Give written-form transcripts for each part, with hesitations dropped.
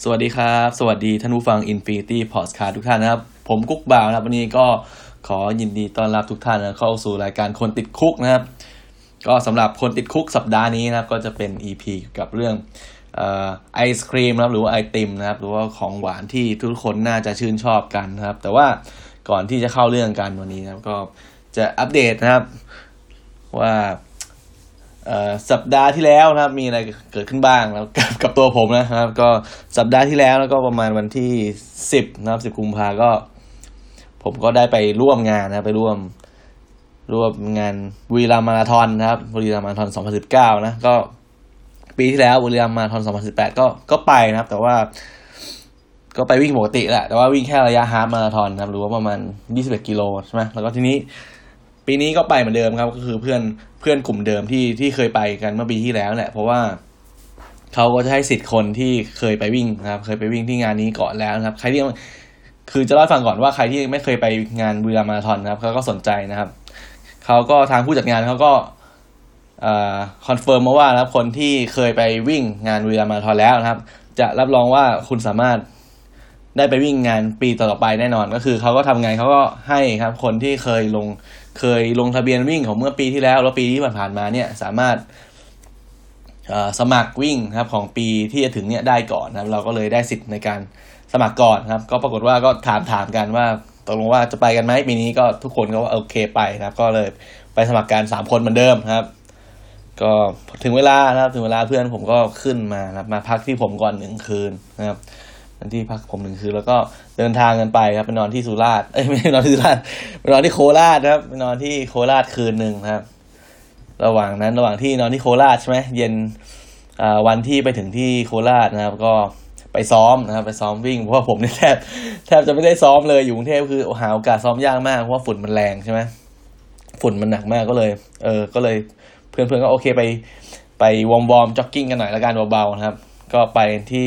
สวัสดีครับสวัสดีท่านผู้ฟัง Infinity Podcast ทุกท่านนะครับผมกุ๊กบ่าวนะครับวันนี้ก็ขอยินดีต้อนรับทุกท่านเข้าสู่รายการคนติดคุกนะครับก็สำหรับคนติดคุกสัปดาห์นี้นะครับก็จะเป็น EP กับเรื่องไอศครีมนะครับหรือว่าไอติมนะครับหรือว่าของหวานที่ทุกคนน่าจะชื่นชอบกันนะครับแต่ว่าก่อนที่จะเข้าเรื่องกันวันนี้นะครับก็จะอัปเดตนะครับว่าสัปดาห์ที่แล้วนะครับมีอะไรเกิดขึ้นบ้างแล้วกับตัวผมนะครับก็สัปดาห์ที่แล้วก็ประมาณวันที่10นะครับ10กุมภาก็ผมก็ได้ไปร่วมงานนะไปร่วมงานบุรีรัมย์มาราธอนนะครับบุรีรัมย์มาราธอน2019นะก็ปีที่แล้วบุรีรัมย์มาราธอน2018ก็ไปนะครับแต่ว่าก็ไปวิ่งปกติแหละแต่ว่าวิ่งแค่ระยะฮาล์ฟมาราธอนนะครับหรือว่าประมาณ21กิโลใช่ไหมแล้วก็ทีนี้ปีนี้ก็ไปเหมือนเดิมครับก็คือเพื่อนกลุ่มเดิมที่เคยไปกันเมื่อปีที่แล้วแหละเพราะว่าเขาก็จะให้สิทธิ์คนที่เคยไปวิ่งนะครับเคยไปวิ่งที่งานนี้ก่อนแล้วนะครับใครที่คือจะเล่าให้ฟังก่อนว่าใครที่ไม่เคยไปงานบุรีรัมย์มาราธอนนะครับเขาก็สนใจนะครับเขาก็ทางผู้จัดงานเขาก็คอนเฟิร์มมาว่านะครับคนที่เคยไปวิ่งงานบุรีรัมย์มาราธอนแล้วนะครับจะรับรองว่าคุณสามารถได้ไปวิ่งงานปีต่อไปแน่นอนก็คือเขาก็ทำงานเขาก็ให้ครับคนที่เคยลงทะเบียนวิ่งของเมื่อปีที่แล้วแล้วปีที่ผ่านมาเนี่ยสามารถสมัครวิ่งครับของปีที่จะถึงเนี่ยได้ก่อนนะครับเราก็เลยได้สิทธิ์ในการสมัครก่อนครับก็ปรากฏว่าก็ถามกันว่าตกลงว่าจะไปกันไหมปีนี้ก็ทุกคนก็ว่าโอเคไปนะครับก็เลยไปสมัครกัน3คนเหมือนเดิมครับก็ถึงเวลานะครับถึงเวลาเพื่อนผมก็ขึ้นมานะครับมาพักที่ผมก่อน1คืนนะครับที่พักผม1คืนแล้วก็เดินทางกันไปครับไปนอนที่สุราษฎร์ไม่นอนที่สุราษฎร์ไปนอนที่โคราชนะครับไปนอนที่โคราชคืนนึงนะครับระหว่างที่นอนที่โคราชใช่ไหมเย็นวันที่ไปถึงที่โคราชนะครับก็ไปซ้อมนะครับไปซ้อมวิ่งเพราะว่าผมเนี่ยแทบจะไม่ได้ซ้อมเลยอยู่กรุงเทพคือหาโอกาสซ้อมยากมากเพราะว่าฝุ่นมันแรงใช่ไหมฝุ่นมันหนักมากก็เลยก็เลยเพื่อนก็โอเคไปวอร์มจ็อกกิ้งกันหน่อยละกันเบาๆนะครับก็ไปที่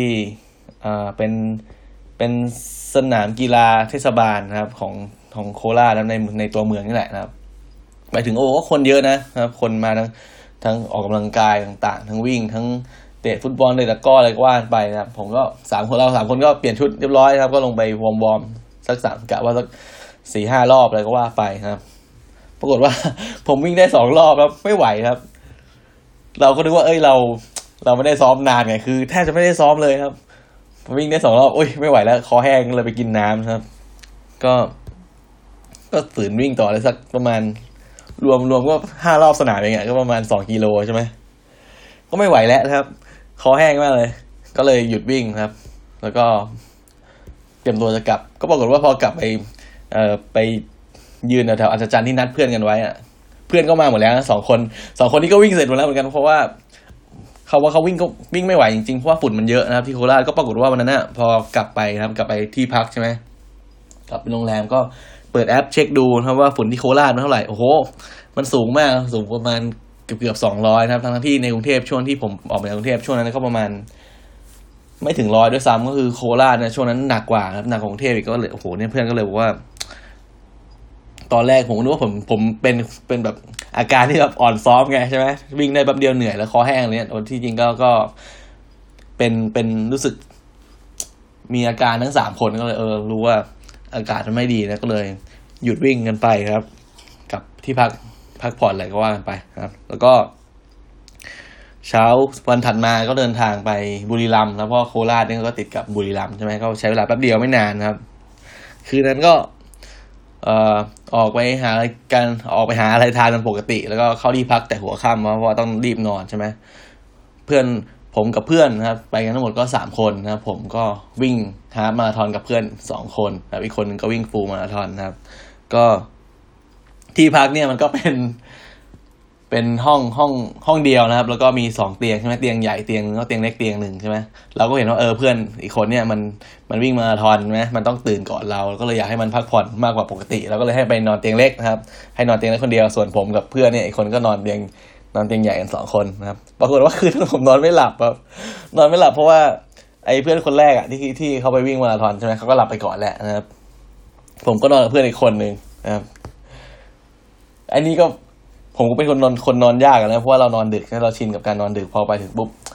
เป็นสนามกีฬาเทศบาลนะครับของโคราชนะในตัวเมืองนี่แหละนะครับไปถึงก็คนเยอะนะครับคนมาทั้งออกกำลังกายต่างๆทั้งวิ่งทั้งเตะฟุตบอลเลยตะก้ออะไรก็ว่าไปนะครับผมก็เรา3คนก็เปลี่ยนชุดเรียบร้อยครับก็ลงไปวอร์มสัก3กะว่าสัก 4-5 รอบอะไรก็ว่าไปครับปรากฏว่าผมวิ่งได้2รอบครับไม่ไหวครับเราก็นึกว่าเราไม่ได้ซ้อมนานไงคือแทบจะไม่ได้ซ้อมเลยครับวิ่งได้2รอบไม่ไหวแล้วคอแห้งเลยไปกินน้ำครับก็ฝืนวิ่งต่อเลยสักประมาณรวมก็5รอบสนามเองก็ประมาณ2กิโลใช่ไหมก็ไม่ไหวแล้วครับคอแห้งมากเลยก็เลยหยุดวิ่งครับแล้วก็เตรียมตัวจะกลับก็ปรากฏว่าพอกลับไปยืนแถวอัศจรรย์ที่นัดเพื่อนกันไว้เพื่อนก็มาหมดแล้วนะ2คนที่ก็วิ่งเสร็จหมดแล้วเหมือนกันเพราะว่าเขาวิ่งไม่ไหวจริงๆเพราะว่าฝุ่นมันเยอะนะครับที่โคราชก็ปรากฏว่าวันนั้นพอกลับไปครับกลับไปที่พักใช่ไหมกลับไปโรงแรมก็เปิดแอปเช็คดูนะครับว่าฝุ่นที่โคราชมันเท่าไหร่โอ้โหมันสูงมากสูงประมาณเกือบ200นะครับทั้งที่ในกรุงเทพช่วงที่ผมออกมาจากกรุงเทพช่วงนั้นก็ประมาณไม่ถึง100ด้วยซ้ำก็คือโคราชนะช่วงนั้นหนักกว่าครับหนักกว่ากรุงเทพอีกก็เลยโอ้โหเนี่ยเพื่อนก็เลยบอกว่าตอนแรกผมนึกว่าผมเป็นแบบอาการที่แบบอ่อนซ้อมไงใช่ไหมวิ่งได้แป๊บเดียวเหนื่อยแล้วคอแห้งเลยเนี่ยที่จริงก็เป็นรู้สึกมีอาการทั้ง3คนก็เลยรู้ว่าอากาศมันไม่ดีนะก็เลยหยุดวิ่งกันไปครับกับที่พักผ่อนอะไรก็ว่ากันไปครับแล้วก็เช้าวันถัดมาก็เดินทางไปบุรีรัมย์แล้วเพราะโคราชนี่ก็ติดกับบุรีรัมย์ใช่ไหมก็ใช้เวลาแป๊บเดียวไม่นานครับคืนนั้นก็ออกไปหาอะไรทานกันปกติแล้วก็เข้าที่พักแต่หัวค่ำเพราะว่าต้องรีบนอนใช่ไหมผมกับเพื่อนนะครับไปกันทั้งหมดก็3คนนะครับผมก็วิ่งฮาล์ฟมาราธอนกับเพื่อน2คนแล้วอีกคนนึงก็วิ่งฟูลมาราธอนนะครับก็ที่พักเนี่ยมันก็เป็นห้องเดียวนะครับแล้วก็มี2เตียงใช่ไหมเตียงใหญ่เตียงนึงก็เตียงเล็กเตียงนึงใช่ไหมเราก็เห็นว่าเพื่อนอีกคนเนี่ยมันวิ่งมาราธอนใช่ไหมมันต้องตื่นก่อนเราก็เลยอยากให้มันพักผ่อนมากกว่าปกติเราก็เลยให้ไปนอนเตียงเล็กนะครับให้นอนเตียงเล็กคนเดียวส่วนผมกับเพื่อนเนี่ยอีกคนก็นอนเตียงใหญ่กัน2คนนะครับปรากฏว่าคืนนั้นผมนอนไม่หลับครับนอนไม่หลับเพราะว่าไอ้เพื่อนคนแรกที่เขาไปวิ่งมาราธอนใช่ไหมเขาก็หลับไปก่อนแหละนะครับผมก็นอนกับเพื่อนอีกคนนึงนะครับอันนี้ก็ผมก็เป็นคนนอนยากนะเพราะว่าเรานอนดึกเราชินกับการนอนดึกพอไปถึงปุ๊บ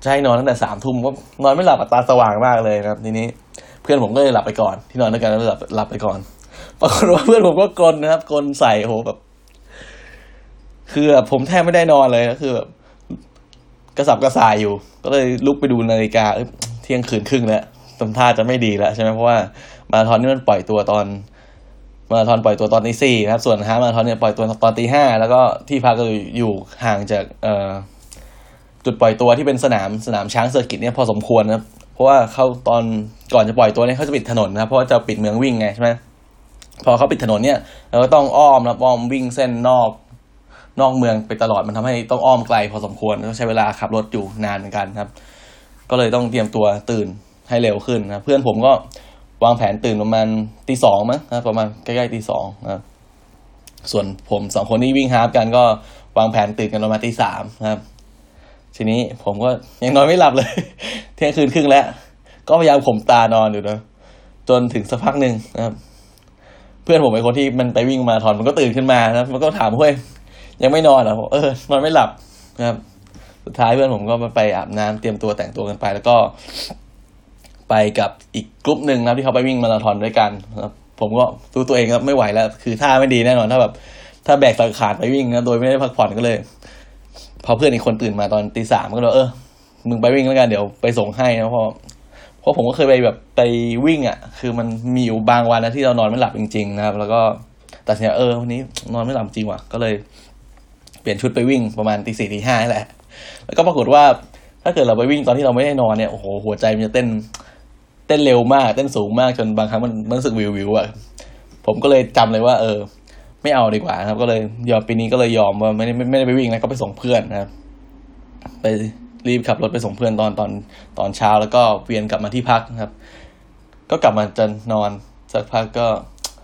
จะให้นอนตั้งแต่3 ทุ่มก็นอนไม่หลับตาสว่างมากเลยนะครับทีนี้เพื่อนผมก็เลยหลับไปก่อนที่นอนด้วยกันแล้วหลับไปก่อนปรากฏว่าเพื่อนผมก็กลนนะครับกลนใส่โหแบบคือแบบผมแทบไม่ได้นอนเลยก็คือแบบกระสับกระส่ายอยู่ก็เลยลุกไปดูนาฬิกาเที่ยงคืนครึ่งแล้วทำท่าจะไม่ดีแล้วใช่ไหมเพราะว่ามาราธอนนี่มันปล่อยตัวตอนมาราธอนปล่อยตัวตอนตี 4นะครับส่วนฮาล์ฟมาราธอนเนี่ยปล่อยตัวตอนตี 5แล้วก็ที่พักก็อยู่ห่างจากจุดปล่อยตัวที่เป็นสนามช้างเซอร์กิตเนี่ยพอสมควรนะครับเพราะว่าเขาตอนก่อนจะปล่อยตัวเนี่ยเขาจะปิดถนนนะครับเพราะว่าจะปิดเมืองวิ่งไงใช่ไหมพอเขาปิดถนนเนี่ยเราก็ต้องอ้อมนะอ้อมวิ่งเส้นนอกเมืองไปตลอดมันทำให้ต้องอ้อมไกลพอสมควรต้องใช้เวลาขับรถอยู่นานเหมือนกันครับก็เลยต้องเตรียมตัวตื่นให้เร็วขึ้นนะเพื่อนผมก็วางแผนตื่นประมาณตี 2มั้งนะประมาณใกล้ๆตี 2นะครับส่วนผม2คนที่วิ่งฮาล์ฟกันก็วางแผนตื่นกันประมาณตี 3นะครับทีนี้ผมก็ยังนอนไม่หลับเลย เที่ยงคืนครึ่งแล้วก็พยายามข่มตานอนอยู่นะจนถึงสักพักนึงนะครับเพื่อนผมเป็นคนที่มันไปวิ่งมาราธอนมันก็ตื่นขึ้นมานะมันก็ถามเฮ้ยยังไม่นอนเหรอผมนอนไม่หลับนะครับสุดท้ายเพื่อนผมก็ไปอาบน้ำเตรียมตัวแต่งตัวกันไปแล้วก็ไปกับอีกกลุ่มนึงนะที่เขาไปวิ่งมาราธอนด้วยกันนะครับผมก็รู้ตัวเองครับไม่ไหวแล้วคือท่าไม่ดีแน่นอนถ้าแบกสังขารไปวิ่งนะโดยไม่ได้พักผ่อนก็เลยพอเพื่อนอีกคนตื่นมาตอนตี 3ก็เลยมึงไปวิ่งแล้วกันเดี๋ยวไปส่งให้นะเพราะผมก็เคยไปวิ่งอ่ะคือมันมีอยู่บางวันนะที่เรานอนไม่หลับจริงๆนะครับแล้วก็ตัดสินใจวันนี้นอนไม่หลับจริงว่ะก็เลยเปลี่ยนชุดไปวิ่งประมาณตี 4ตี 5นี่แหละแล้วก็ปรากฏว่าถ้าเกิดเราไปวิ่งตอนที่เราไม่ได้นอนเนี่ยโอ้โหหัวใจมันจะเต้นเร็วมากเต้นสูงมากจนบางครั้งมันรู้สึกวิวอ่ะผมก็เลยจำเลยว่าไม่เอาดีกว่าครับก็เลยปีนี้ก็เลยยอมว่าไม่ได้ไปวิ่งนะก็ไปส่งเพื่อนนะครับไปรีบขับรถไปส่งเพื่อนตอนเช้าแล้วก็เวียนกลับมาที่พักนะครับก็กลับมาจะนอนสักพักก็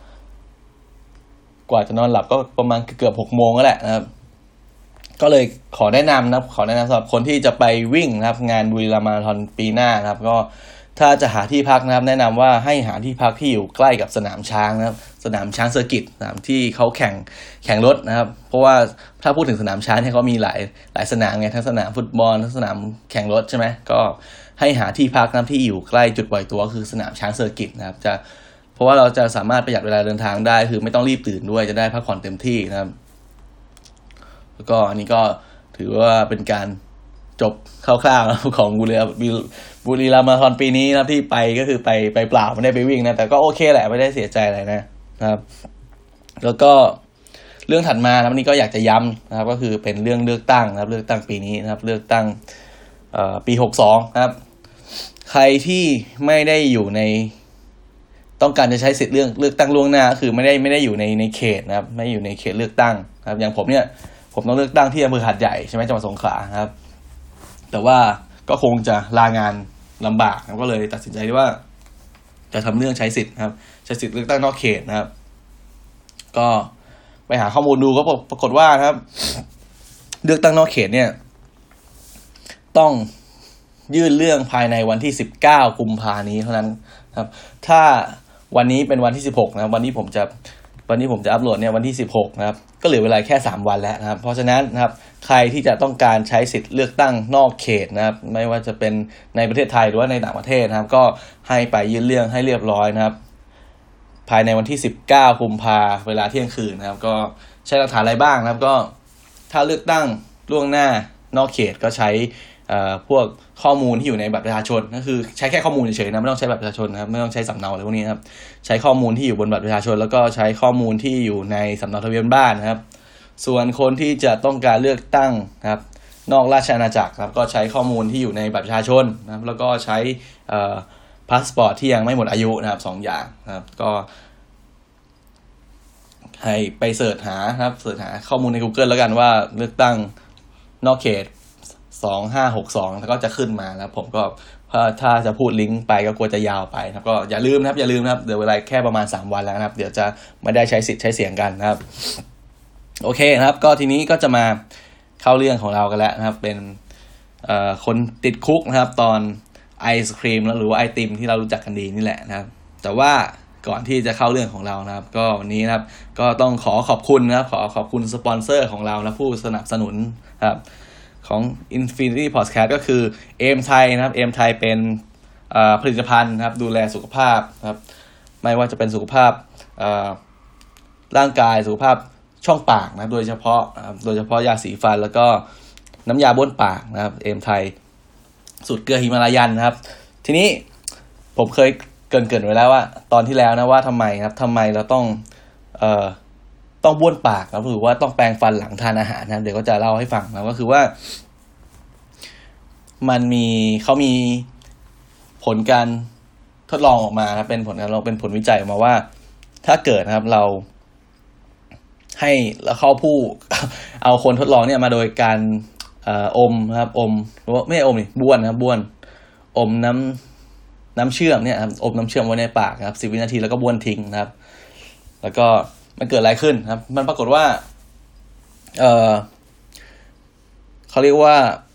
กว่าจะนอนหลับก็ประมาณเกือบ6 โมงแล้วแหละนะครับก็เลยขอแนะนำสำหรับคนที่จะไปวิ่งนะครับงานบุรีรัมย์มาราธอนปีหน้านะครับก็ถ้าจะหาที่พักนะครับแนะนำว่าให้หาที่พักที่อยู่ใกล้กับสนามช้างนะครับสนามช้างเซอร์กิตสนามที่เขาแข่งรถนะครับเพราะว่าถ้าพูดถึงสนามช้างเนี่ยเขามีหลายสนามไงทั้งสนามฟุตบอลทั้งสนามแข่งรถใช่ไหมก็ให้หาที่พักนะครับที่อยู่ใกล้จุดปล่อยตัวคือสนามช้างเซอร์กิตนะครับเพราะว่าเราจะสามารถประหยัดเวลาเดินทางได้คือไม่ต้องรีบตื่นด้วยจะได้พักผ่อนเต็มที่นะครับแล้วก็อันนี้ก็ถือว่าเป็นการจบคร่าวๆของบุรีรัมย์มาราธอนปีนี้นะครับที่ไปก็คือไปเปล่าไม่ได้ไปวิ่งนะแต่ก็โอเคแหละไม่ได้เสียใจอะไรนะครับแล้วก็เรื่องถัดมาวันนี้ก็อยากจะย้ำนะครับก็คือเป็นเรื่องเลือกตั้งนะครับเลือกตั้งปีนี้นะครับเลือกตั้งปี62นะครับใครที่ไม่ได้อยู่ในต้องการจะใช้สิทธิ์เลือกตั้งล่วงหน้าคือไม่ได้อยู่ในเขตนะครับไม่อยู่ในเขตเลือกตั้งนะครับอย่างผมเนี่ยผมต้องเลือกตั้งที่อำเภอหาดใหญ่ใช่ไหมจังหวัดสงขลาครับแต่ว่าก็คงจะลางานลำบากก็เลยตัดสินใจว่าจะทำเรื่องใช้สิทธิ์นะครับใช้สิทธิ์เลือกตั้งนอกเขตนะครับก็ไปหาข้อมูลดูก็ปรากฏว่าครับเลือกตั้งนอกเขตเนี่ยต้องยื่นเรื่องภายในวันที่19 กุมภาพันธ์นี้เท่านั้นครับถ้าวันนี้เป็นวันที่16นะวันนี้ผมจะอัปโหลดเนี่ยวันที่16นะครับก็เหลือเวลาแค่3วันแล้วนะครับเพราะฉะนั้นนะครับใครที่จะต้องการใช้สิทธิ์เลือกตั้งนอกเขตนะครับไม่ว่าจะเป็นในประเทศไทยหรือว่าในต่างประเทศนะครับก็ให้ไปยื่นเรื่องให้เรียบร้อยนะครับภายในวันที่19 กุมภาพันธ์เวลาเที่ยงคืนนะครับก็ใช้หลักฐานอะไรบ้างนะครับก็ถ้าเลือกตั้งล่วงหน้านอกเขตก็ใช้พวกข้อมูลที่อยู่ในบัตรประชาชนก็คือใช้แค่ข้อมูลเฉยๆนะไม่ต้องใช้บัตรประชาชนนะครับไม่ต้องใช้สำเนาอะไรพวกนี้ครับใช้ข้อมูลที่อยู่บนบัตรประชาชนแล้วก็ใช้ข้อมูลที่อยู่ในสำเนาทะเบียนบ้านนะครับส่วนคนที่จะต้องการเลือกตั้งนะครับนอกราชอาณาจักรครับก็ใช้ข้อมูลที่อยู่ในบัตรประชาชนนะครับแล้วก็ใช้พาสปอร์ตที่ยังไม่หมดอายุนะครับ2 อย่างนะครับก็ให้ไปเสิร์ชหาครับเสิร์ชหาข้อมูลใน Google แล้วกันว่าเลือกตั้งนอกเขต2562แล้วก็จะขึ้นมาแล้วผมก็ถ้าจะพูดลิงก์ไปก็กลัวจะยาวไปนะครับก็อย่าลืมนะครับเดี๋ยวเวลาแค่ประมาณ3วันแล้วนะครับเดี๋ยวจะไม่ได้ใช้สิทธิ์ใช้เสียงกันนะครับโอเคนะครับก็ทีนี้ก็จะมาเข้าเรื่องของเรากันแล้วนะครับเป็นคนติดคุกนะครับตอนไอศครีมหรือว่าไอติมที่เรารู้จักกันดีนี่แหละนะครับแต่ว่าก่อนที่จะเข้าเรื่องของเรานะครับก็วันนี้นะครับก็ต้องขอบคุณนะครับขอบคุณสปอนเซอร์ของเรานะผู้สนับสนุนครับขของ Infinity Podcast ก็คือเอมไทยนะครับเอมไทยเป็นผลิตภัณฑ์นะครับดูแลสุขภาพนะครับไม่ว่าจะเป็นสุขภาพร่างกายสุขภาพช่องปากนะโดยเฉพาะยาสีฟันแล้วก็น้ำยาบ้วนปากนะครับเอมไทยสูตรเกลือหิมาลายันนะครับทีนี้ผมเคยเกริ่นไว้แล้วว่าตอนที่แล้วนะว่าทำไมเราต้องบ้วนปากนะหรือว่าต้องแปรงฟันหลังทานอาหารนะเดี๋ยวก็จะเล่าให้ฟังนะก็คือว่าเขามีผลการทดลองออกมาครับเป็นผลวิจัยออกมาว่าถ้าเกิดนะครับเราเข้าเอาคนทดลองเนี่ยมาโดยการอมนะครับอมหรือว่าไม่ใช่อมนี่บ้วนนะครับบ้วนอมน้ำเชื่อมเนี่ยครับอมน้ำเชื่อมไว้ในปากนะครับ10 วินาทีแล้วก็บ้วนทิ้งนะครับแล้วก็มันเกิดอะไรขึ้นครับมันปรากฏว่าเขาเรียกว่า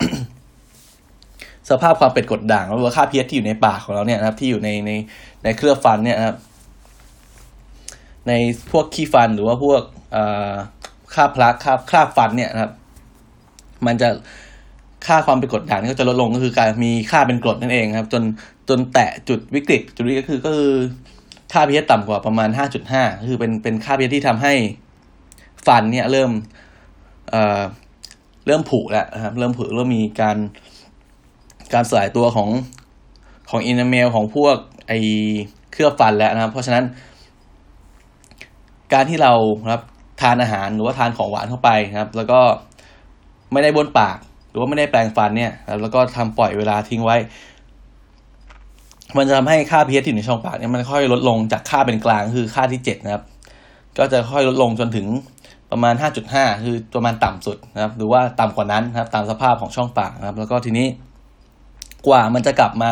สภาพความเป็นกรดด่างหรือว่าค่า pH ที่อยู่ในปากของเราเนี่ยนะครับที่อยู่ในเคลือบฟันเนี่ยนะครับในพวกขี้ฟันหรือว่าพวกคราบฟันเนี่ยนะครับมันจะค่าความเป็นกรดด่างนี่ก็จะลดลงก็คือการมีค่าเป็นกรดนั่นเองครับจนแตะจุดวิกฤตก็คือค่า pH ต่ำกว่าประมาณ 5.5 คือเป็นค่า pH ที่ทำให้ฟันเนี่ยเริ่มผุแล้วนะครับเริ่มมีการสลายตัวของอินาเมลของพวกเคลือบฟันแล้วนะครับเพราะฉะนั้นการที่เราครับทานอาหารหรือว่าทานของหวานเข้าไปนะครับแล้วก็ไม่ได้บ้วนปากหรือว่าไม่ได้แปรงฟันเนี่ยแล้วก็ปล่อยเวลาทิ้งไว้มันจะทำให้ค่า pH ที่อยู่ในช่องปากเนี่ยมันค่อยลดลงจากค่าเป็นกลางคือค่าที่7นะครับก็จะค่อยลดลงจนถึงประมาณ 5.5 คือประมาณต่ำสุดนะครับหรือว่าต่ำกว่านั้นนะครับตามสภาพของช่องปากนะครับแล้วก็ทีนี้กว่ามันจะกลับมา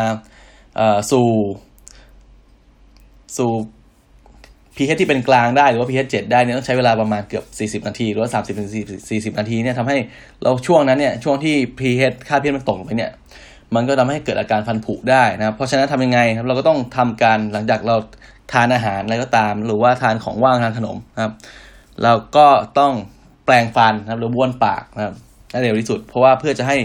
สู่ pH ที่เป็นกลางได้หรือว่า pH 7ได้เนี่ยต้องใช้เวลาประมาณเกือบ40 นาทีหรือว่า30-40 นาทีเนี่ยทำให้เราช่วงนั้นเนี่ยช่วงที่ pH ค่า pH มันตกลงไปเนี่ยมันก็ทำให้เกิดอาการฟันผุได้นะครับเพราะฉะนั้นทำยังไงครับเราก็ต้องทำการหลังจากเราทานอาหารอะไรก็ตามหรือว่าทานของว่างทานขนมนะครับเราก็ต้องแปรงฟันนะครับหรือบ้วนปากนะครับให้เร็วที่สุดเพราะว่าเพื่อจะให้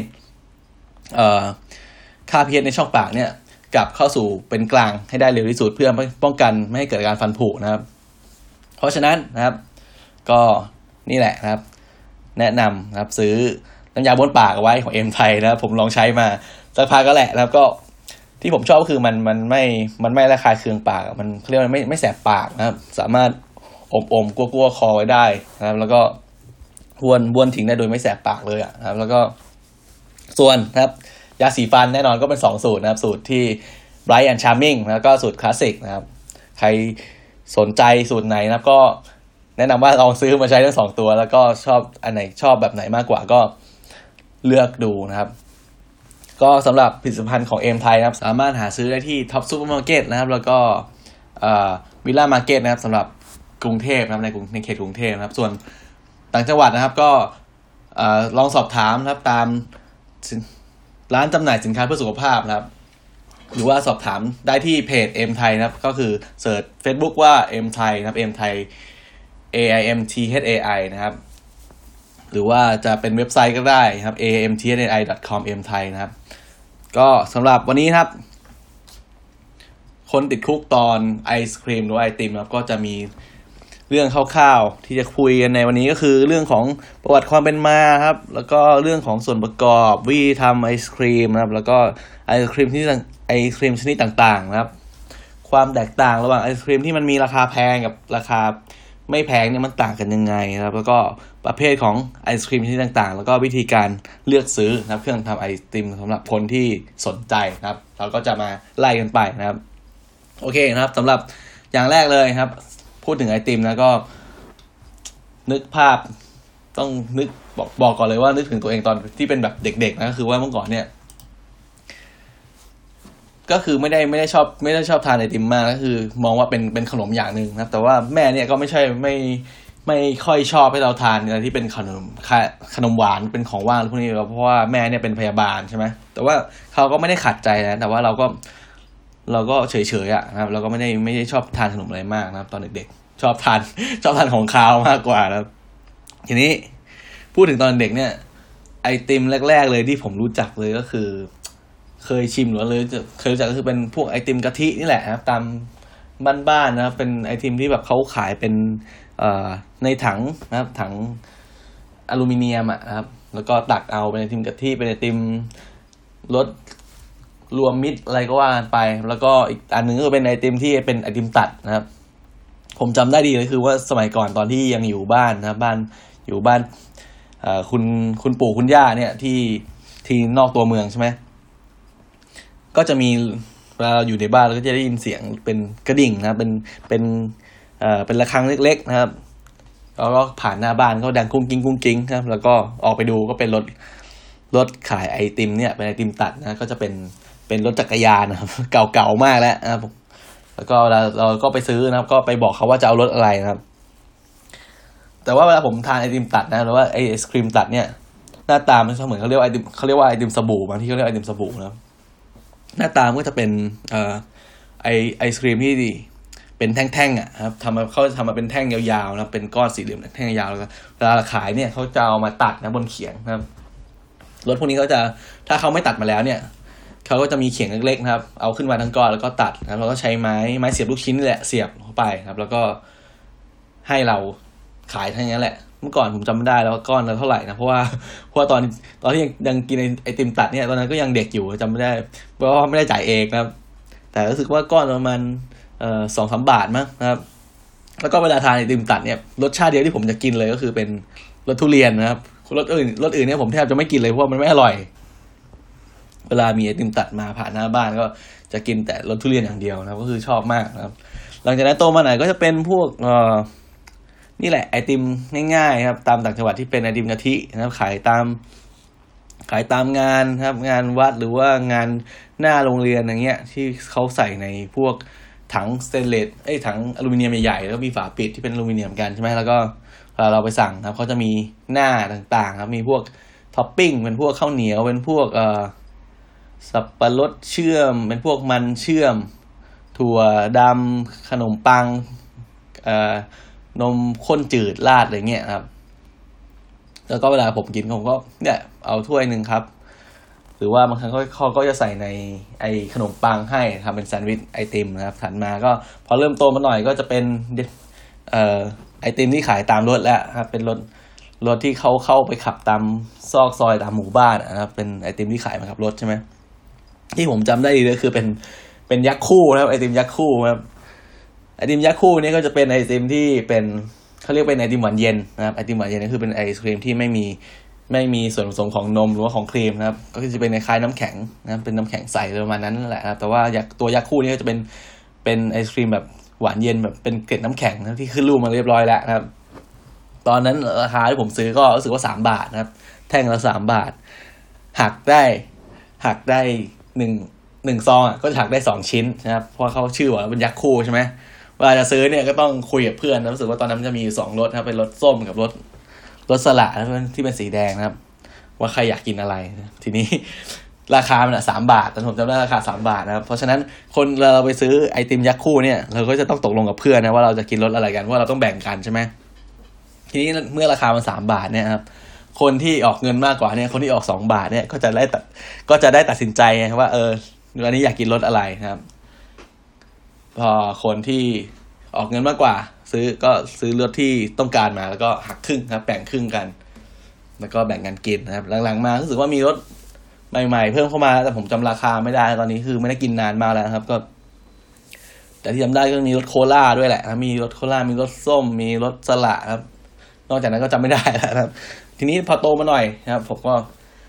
ค่า pH ในช่องปากเนี่ยกลับเข้าสู่เป็นกลางให้ได้เร็วที่สุดเพื่อป้องกันไม่ให้เกิดการฟันผุนะครับเพราะฉะนั้นนะครับก็นี่แหละนะครับแนะนำนะครับซื้อน้ำยาบ้วนปากเอาไว้ของเอ็มไทยนะครับผมลองใช้มาสักพักก็แหละนะครับก็ที่ผมชอบก็คือมันไม่ระคายเคืองปากมันเรียกว่าไม่แสบปากนะครับสามารถอมกลัวคอไว้ได้นะครับแล้วก็บ้วนทิ้งได้โดยไม่แสบปากเลยนะครับแล้วก็ส่วนนะครับยาสีฟันแน่นอนก็เป็น2สูตรนะครับสูตรที่ Bright and Charming แล้วก็สูตรคลาสสิกนะครับใครสนใจสูตรไหนนะครับก็แนะนำว่าลองซื้อมาใช้ทั้ง2ตัวแล้วก็ชอบอันไหนชอบแบบไหนมากกว่าก็เลือกดูนะครับก็สำหรับผลิตภัณฑ์ของเอ็มไทยนะครับสามารถหาซื้อได้ที่ท็อปซูเปอร์มาร์เก็ตนะครับแล้วก็วิลล่ามาร์เก็ตนะครับสำหรับกรุงเทพนะครับในเขตกรุงเทพนะครับส่วนต่างจังหวัดนะครับก็ลองสอบถามนะครับตามร้านจำหน่ายสินค้าเพื่อสุขภาพนะครับหรือว่าสอบถามได้ที่เพจเอ็มไทยนะครับก็คือเสิร์ช Facebook ว่าเอ็มไทยนะครับเอ็มไทย AIMTHAI นะครับหรือว่าจะเป็นเว็บไซต์ก็ได้ครับ amthai.com เอ็มไทยนะครับก็สำหรับวันนี้ครับคนติดคุกตอนไอศครีมหรือไอติมครับก็จะมีเรื่องคร่าวๆที่จะคุยกันในวันนี้ก็คือเรื่องของประวัติความเป็นมาครับแล้วก็เรื่องของส่วนประกอบวิธีทำไอศครีมนะครับแล้วก็ไอศครีมชนิดต่างๆนะครับความแตกต่างระหว่างไอศครีมที่มันมีราคาแพงกับราคาไม่แพงเนี่ยมันต่างกันยังไงนะครับแล้วก็ประเภทของไอศครีมชนิดต่างๆแล้วก็วิธีการเลือกซื้อนะครับเครื่องทำไอติมสำหรับคนที่สนใจนะครับเราก็จะมาไล่กันไปนะครับโอเคนะครับสำหรับอย่างแรกเลยครับพูดถึงไอติมแล้วก็นึกภาพต้องนึกบอกก่อนเลยว่านึกถึงตัวเองตอนที่เป็นแบบเด็กๆนะคือว่าเมื่อก่อนเนี่ยก็คือไม่ได้ชอบทานไอติมมากก็คือมองว่าเป็นขนมอย่างนึงนะแต่ว่าแม่เนี่ยก็ไม่ค่อยชอบให้เราทานอะไรที่เป็นขนมหวานเป็นของว่างพวกนี้เพราะว่าแม่เนี่ยเป็นพยาบาลใช่ไหมแต่ว่าเขาก็ไม่ได้ขัดใจนะแต่ว่าเราก็เฉยๆนะครับเราก็ไม่ได้ชอบทานขนมอะไรมากนะครับตอนเด็กๆชอบทานของคาวมากกว่านะครับทีนี้พูดถึงตอนเด็กเนี่ยไอติมแรกๆเลยที่ผมรู้จักเลยก็คือเคยชิมหรือเลยเคยรู้จักก็คือเป็นพวกไอติมกะทินี่แหละครับตามบ้านๆนะครับเป็นไอติมที่แบบเขาขายเป็นในถังนะครับถังอลูมิเนียมนะครับแล้วก็ตักเอาเป็นไอติมกะทิเป็นไอติมรสรวมมิตรอะไรก็ว่ากันไปแล้วก็อีกอันนึงก็เป็นไอติมที่เป็นไอติมตัดนะครับผมจำได้ดีเลยคือว่าสมัยก่อนตอนที่ยังอยู่บ้านนะครับบ้านอยู่บ้านคุณปู่คุณย่าเนี่ยที่นอกตัวเมืองใช่ไหมก็จะมีเวลาอยู่ในบ้านเราก็จะได้ยินเสียงเป็นกระดิ่งนะเป็นระฆังเล็กๆนะครับแล้วก็ผ่านหน้าบ้านก็ดังกุ้งกิ้งนะครับแล้วก็ออกไปดูก็เป็นรถขายไอติมเนี่ยเป็นไอติมตัดนะก็จะเป็นรถจักรยานนะครับเก่าๆมากแล้วนะครับแล้วก็เราก็ไปซื้อนะครับก็ไปบอกเขาว่าจะเอารถอะไรนะครับแต่ว่าเวลาผมทานไอติมตัดนะหรือว่าไอศครีมตัดเนี่ยหน้าตามันเหมือนเขาเรียกว่าไอติมสบู่บางที่เขาเรียกไอติมสบู่นะครับหน้าตามันก็จะเป็นไอศครีมที่เป็นแท่งๆครับเขาทำมาเป็นแท่งยาวๆนะเป็นก้อนสี่เหลี่ยมแท่งยาวแล้วก็เวลาขายเนี่ยเขาจะเอามาตัดนะบนเขียงนะครับรถพวกนี้เขาจะถ้าเขาไม่ตัดมาแล้วเนี่ยเขาก็จะมีเขียงเล็กๆนะครับเอาขึ้นมาทั้งก้อนแล้วก็ตัดนะแล้วก็ใช้ไม้เสียบลูกชิ้นนี่แหละเสียบเข้าไปครับแล้วก็ให้เราขายทั้งนั้นแหละเมื่อก่อนผมจำไม่ได้แล้วว่าก้อนละเท่าไหร่นะเพราะว่าตอนที่ยังกินไอติมตัดเนี่ยตอนนั้นก็ยังเด็กอยู่จำไม่ได้เพราะว่าไม่ได้จ่ายเองนะครับแต่รู้สึกว่าก้อนประมาณ2-3 บาทมั้งนะครับแล้วก็เวลาทานไอติมตัดเนี่ยรสชาติเดียวที่ผมจะกินเลยก็คือเป็นรสทุเรียนนะครับรสอื่นเนี่ยผมแทบจะไม่กินเลยเพราะมันไม่อร่อยเวลามีไอติมตัดมาผ่านหน้าบ้านก็จะกินแต่รสทุเรียนอย่างเดียวนะครับก็คือชอบมากนะครับหลังจากนั้นโตมาหน่อยก็จะเป็นพวกนี่แหละไอติมง่ายๆครับตามต่างจังหวัดที่เป็นไอติมกะทินะครับขายตามงานครับงานวัดหรือว่างานหน้าโรงเรียนอย่างเงี้ยที่เขาใส่ในพวกถังสเตนเลสถังอลูมิเนียมใหญ่ๆแล้วมีฝาปิดที่เป็นอลูมิเนียมกันใช่ไหมแล้วก็เราไปสั่งครับเขาจะมีหน้าต่างๆครับมีพวกท็อปปิ้งเป็นพวกข้าวเหนียวเป็นพวกสับปะรดเชื่อมเป็นพวกมันเชื่อมถั่วดำขนมปังนมข้นจืดราดอะไรเงี้ยครับแล้วก็เวลาผมกินผมก็เนี่ยเอาถ้วยนึงครับหรือว่าบางครั้งเขาก็จะใส่ในไอขนมปังให้ทำเป็นแซนด์วิชไอติมนะครับถัดมาก็พอเริ่มโตมาหน่อยก็จะเป็นไอติมที่ขายตามรถแล้วครับเป็นรถที่เขาเข้าไปขับตามซอกซอยตามหมู่บ้านนะครับเป็นไอติมที่ขายมากับรถใช่ไหมที่ผมจำได้ดีเลยคือเป็นยักษ์คู่นะครับไอติมยักษ์คู่ครับไอติมยักษ์คู่นี่ก็จะเป็นไอติมที่เป็นเขาเรียกเป็นไอติมหวานเย็นนะครับไอติมหวานเย็นนี่คือเป็นไอศครีมที่ไม่มีส่วนผสมของนมหรือว่าของครีมนะครับก็จะเป็นคล้ายน้ำแข็งนะครับเป็นน้ำแข็งใสประมาณนั้นแหละครับแต่ว่าตัวยักษ์คู่นี้ก็จะเป็นไอศครีมแบบหวานเย็นแบบเป็นเกล็ดน้ำแข็งนะที่ขึ้นรูปมาเรียบร้อยแล้วนะครับตอนนั้นราคาที่ผมซื้อก็รู้สึกว่า3 บาทนะครับแท่งละ3 บาทหักได้1ซองก็จะหักได้2 ชิ้นนะครับเพราะเขาชื่อว่าเป็นยักษ์คู่ใช่ไหมเวลาจะซื้อเนี่ยก็ต้องคุยกับเพื่อนรู้สึกว่าตอนนั้นจะมีอยู่2 รสครับเป็นรสส้มกับรสสละที่เป็นสีแดงนะครับว่าใครอยากกินอะไรทีนี้ราคามัน3 บาทแต่ผมจำได้ราคา3 บาทนะครับเพราะฉะนั้นคนเราไปซื้อไอติมยักษ์คู่เนี่ยเราก็จะต้องตกลงกับเพื่อนนะว่าเราจะกินรสอะไรกันว่าเราต้องแบ่งกันใช่ไหมทีนี้เมื่อราคามัน3 บาทเนี่ยครับคนที่ออกเงินมากกว่าเนี่ยคนที่ออก2 บาทเนี่ยก็จะได้ตัดสินใจว่าวันนี้อยากกินรสอะไรนะครับพอคนที่ออกเงินมากกว่าซื้อรสที่ต้องการมาแล้วก็หักครึ่งครับแบ่งครึ่งกันแล้วก็แบ่งกันกินนะครับหลังๆมารู้สึกว่ามีรสใหม่ๆเพิ่มเข้ามาแต่ผมจำราคาไม่ได้ตอนนี้คือไม่ได้กินนานมากแล้วครับก็แต่ที่จำได้ก็มีรสโคลาด้วยแหละมีรสโคลามีรสส้มมีรสสละครับนอกจากนั้นก็จำไม่ได้แล้วครับทีนี้พอโตมาหน่อยนะครับผมก็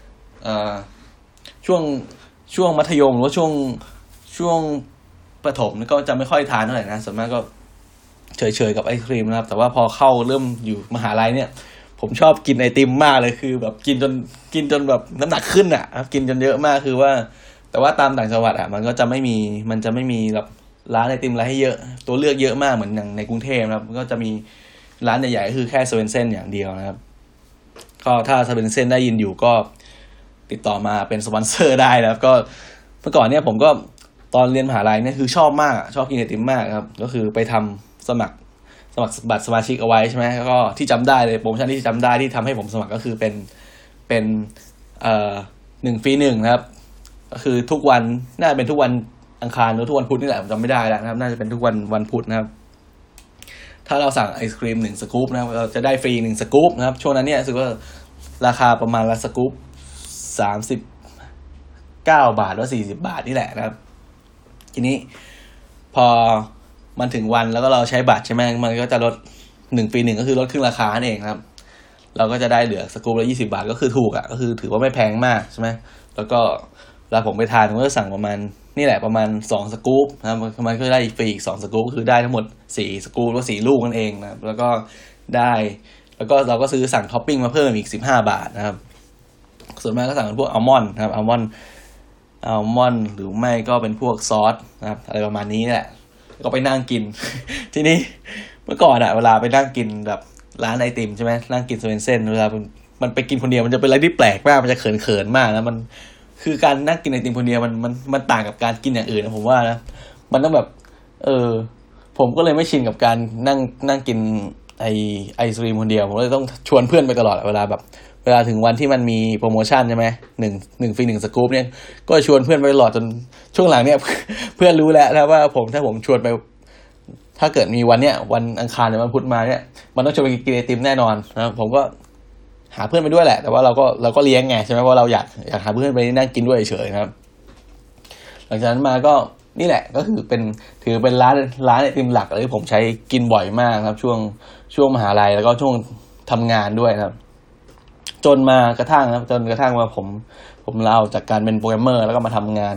ช่วงมัธยมหรือว่าช่วงประถมก็จะไม่ค่อยทานเท่าไหร่นะส่วนมากก็เฉยๆกับไอศครีมนะครับแต่ว่าพอเข้าเริ่มอยู่มหาลัยเนี่ยผมชอบกินไอติมมากเลยคือแบบกินจนแบบน้ำหนักขึ้นครับกินจนเยอะมากคือว่าแต่ว่าตามต่างจังหวัดมันจะไม่มีแบบร้านไอติมอะไรให้เยอะตัวเลือกเยอะมากเหมือนอย่างในกรุงเทพนะครับก็จะมีร้านใหญ่ๆก็คือแค่เซเว่นเซ่นอย่างเดียวนะครับก็ถ้าเซเว่นเซ่นได้ยินอยู่ก็ติดต่อมาเป็นสปอนเซอร์ได้นะครับก็เมื่อก่อนเนี่ยผมก็ตอนเรียนมหาลัยเนี่ยคือชอบมากชอบกินไอติมมากครับก็คือไปทำสมัครบัตรสมาชิกเอาไว้ใช่ไหมก็ที่จำได้เลยโปรโมชั่นที่จำได้ที่ทำให้ผมสมัครก็คือเป็นเป็น1 ฟรี 1นะครับก็คือทุกวันน่าจะเป็นทุกวันอังคารหรือทุกวันพุธนี่แหละผมจำไม่ได้แล้วนะครับน่าจะเป็นทุกวันพุธนะครับถ้าเราสั่งไอศกรีม1 สกู๊ปนะครับเราจะได้ฟรี1 สกู๊ปนะครับช่วงนั้นเนี่ยรู้สึกว่าราคาประมาณละสกู๊ป39 บาทหรือ40 บาทนี่แหละนะครับทีนี้พอมันถึงวันแล้วก็เราใช้บัตรใช่ไหมมันก็จะลด1 ฟรี 1ก็คือลดครึ่งราคานั่นเองครับเราก็จะได้เหลือสกู๊ปละ20 บาทก็คือถูกก็คือถือว่าไม่แพงมากใช่ไหมแล้วก็เวลาผมไปทานผมก็สั่งประมาณนี่แหละประมาณ2 สกู๊ปนะครับมันก็ได้ฟรีอีก2 สกู๊ปก็คือได้ทั้งหมด4 สกู๊ปหรือ4 ลูกนั่นเองนะครับแล้วก็ได้แล้วก็เราก็ซื้อสั่งท็อปปิ้งมาเพิ่มอีก15 บาทนะครับส่วนมากก็สั่งเป็นพวกอัลมอนด์นะครับอัลมอนด์หรือไม่ก็เป็นพวกซอสนะครับอะไรประมาณนี้แหละก็ไปนั่งกิน ทีนี้เมื่อก่อนเวลาไปนั่งกินแบบร้านไอติมใช่ไหมนั่งกินสเวนเซ่นเวลามันไปกินคนเดียวมันจะเป็นอะไรที่แปลกมากมันจะเขินมากนะมันคือการนั่งกินไอติมคนเดียวมันต่างกับการกินอย่างอื่นนะผมว่านะมันต้องแบบผมก็เลยไม่ชินกับการนั่งกินไอศกรีมคนเดียวผมเลยต้องชวนเพื่อนไปตลอดเวลาถึงวันที่มันมีโปรโมชั่นใช่ไหมหนึ่งฟรี 1 สกู๊ปเนี่ยก็ชวนเพื่อนไปตลอดจนช่วงหลังเนี่ย เพื่อนรู้แล้วนะว่าถ้าผมชวนไปถ้าเกิดมีวันอังคารหรือวันพุธมาเนี่ยมันต้องชวนไปกินไอติมแน่นอนนะผมก็หาเพื่อนไปด้วยแหละแต่ว่าเราก็เลี้ยงไงใช่ไหมเพราะเราอยากหาเพื่อนไปนั่งกินด้วยเฉยๆนะครับหลังจากนั้นมาก็นี่แหละก็คือถือเป็นร้านไอติมหลักเลยที่ผมใช้กินบ่อยมากครับช่วงมหาลัยแล้วก็ช่วงทำงานด้วยครับจนกระทั่งว่าผมลาออกจากการเป็นโปรแกรมเมอร์แล้วก็มาทำงาน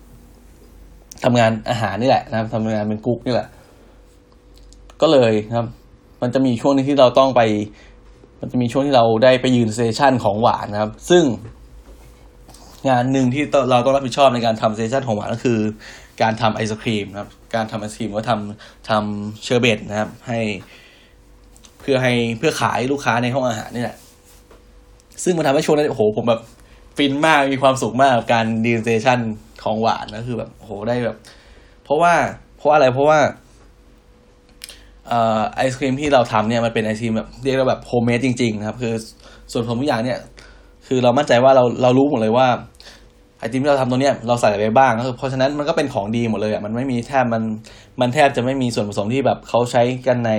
อาหารนี่แหละนะครับทำงานเป็นกุ๊กนี่แหละก็เลยครับมันจะมีช่วงนึงที่เราต้องไปมันจะมีช่วงที่เราได้ไปยืนสเตชันของหวานนะครับซึ่งงานหนึ่งที่เราต้องรับผิดชอบในการทำสเตชันของหวานก็คือการทำไอศกรีมนะครับการทำไอศกรีมก็ทำเชอร์เบตนะครับเพื่อขายลูกค้าในห้องอาหารนี่แหละซึ่งมันทำให้ช่วงนั้นโอ้โหผมแบบฟินมากมีความสุขมากกับการดีลสเตชันของหวานนะคือแบบโอ้โหได้แบบเพราะอะไรเพราะว่าไอศกรีมที่เราทำเนี่ยมันเป็นไอศกรีมแบบเรียกว่าแบบโฮมเมดจริงๆนะครับคือส่วนผสมทุกอย่างเนี่ยคือเรามั่นใจว่าเรารู้หมดเลยว่าไอติมที่เราทำตัวเนี้ยเราใส่อะไรไปบ้างเพราะฉะนั้นมันก็เป็นของดีหมดเลยมันไม่มีมันแทบจะไม่มีส่วนผสมที่แบบเขาใช้กันใน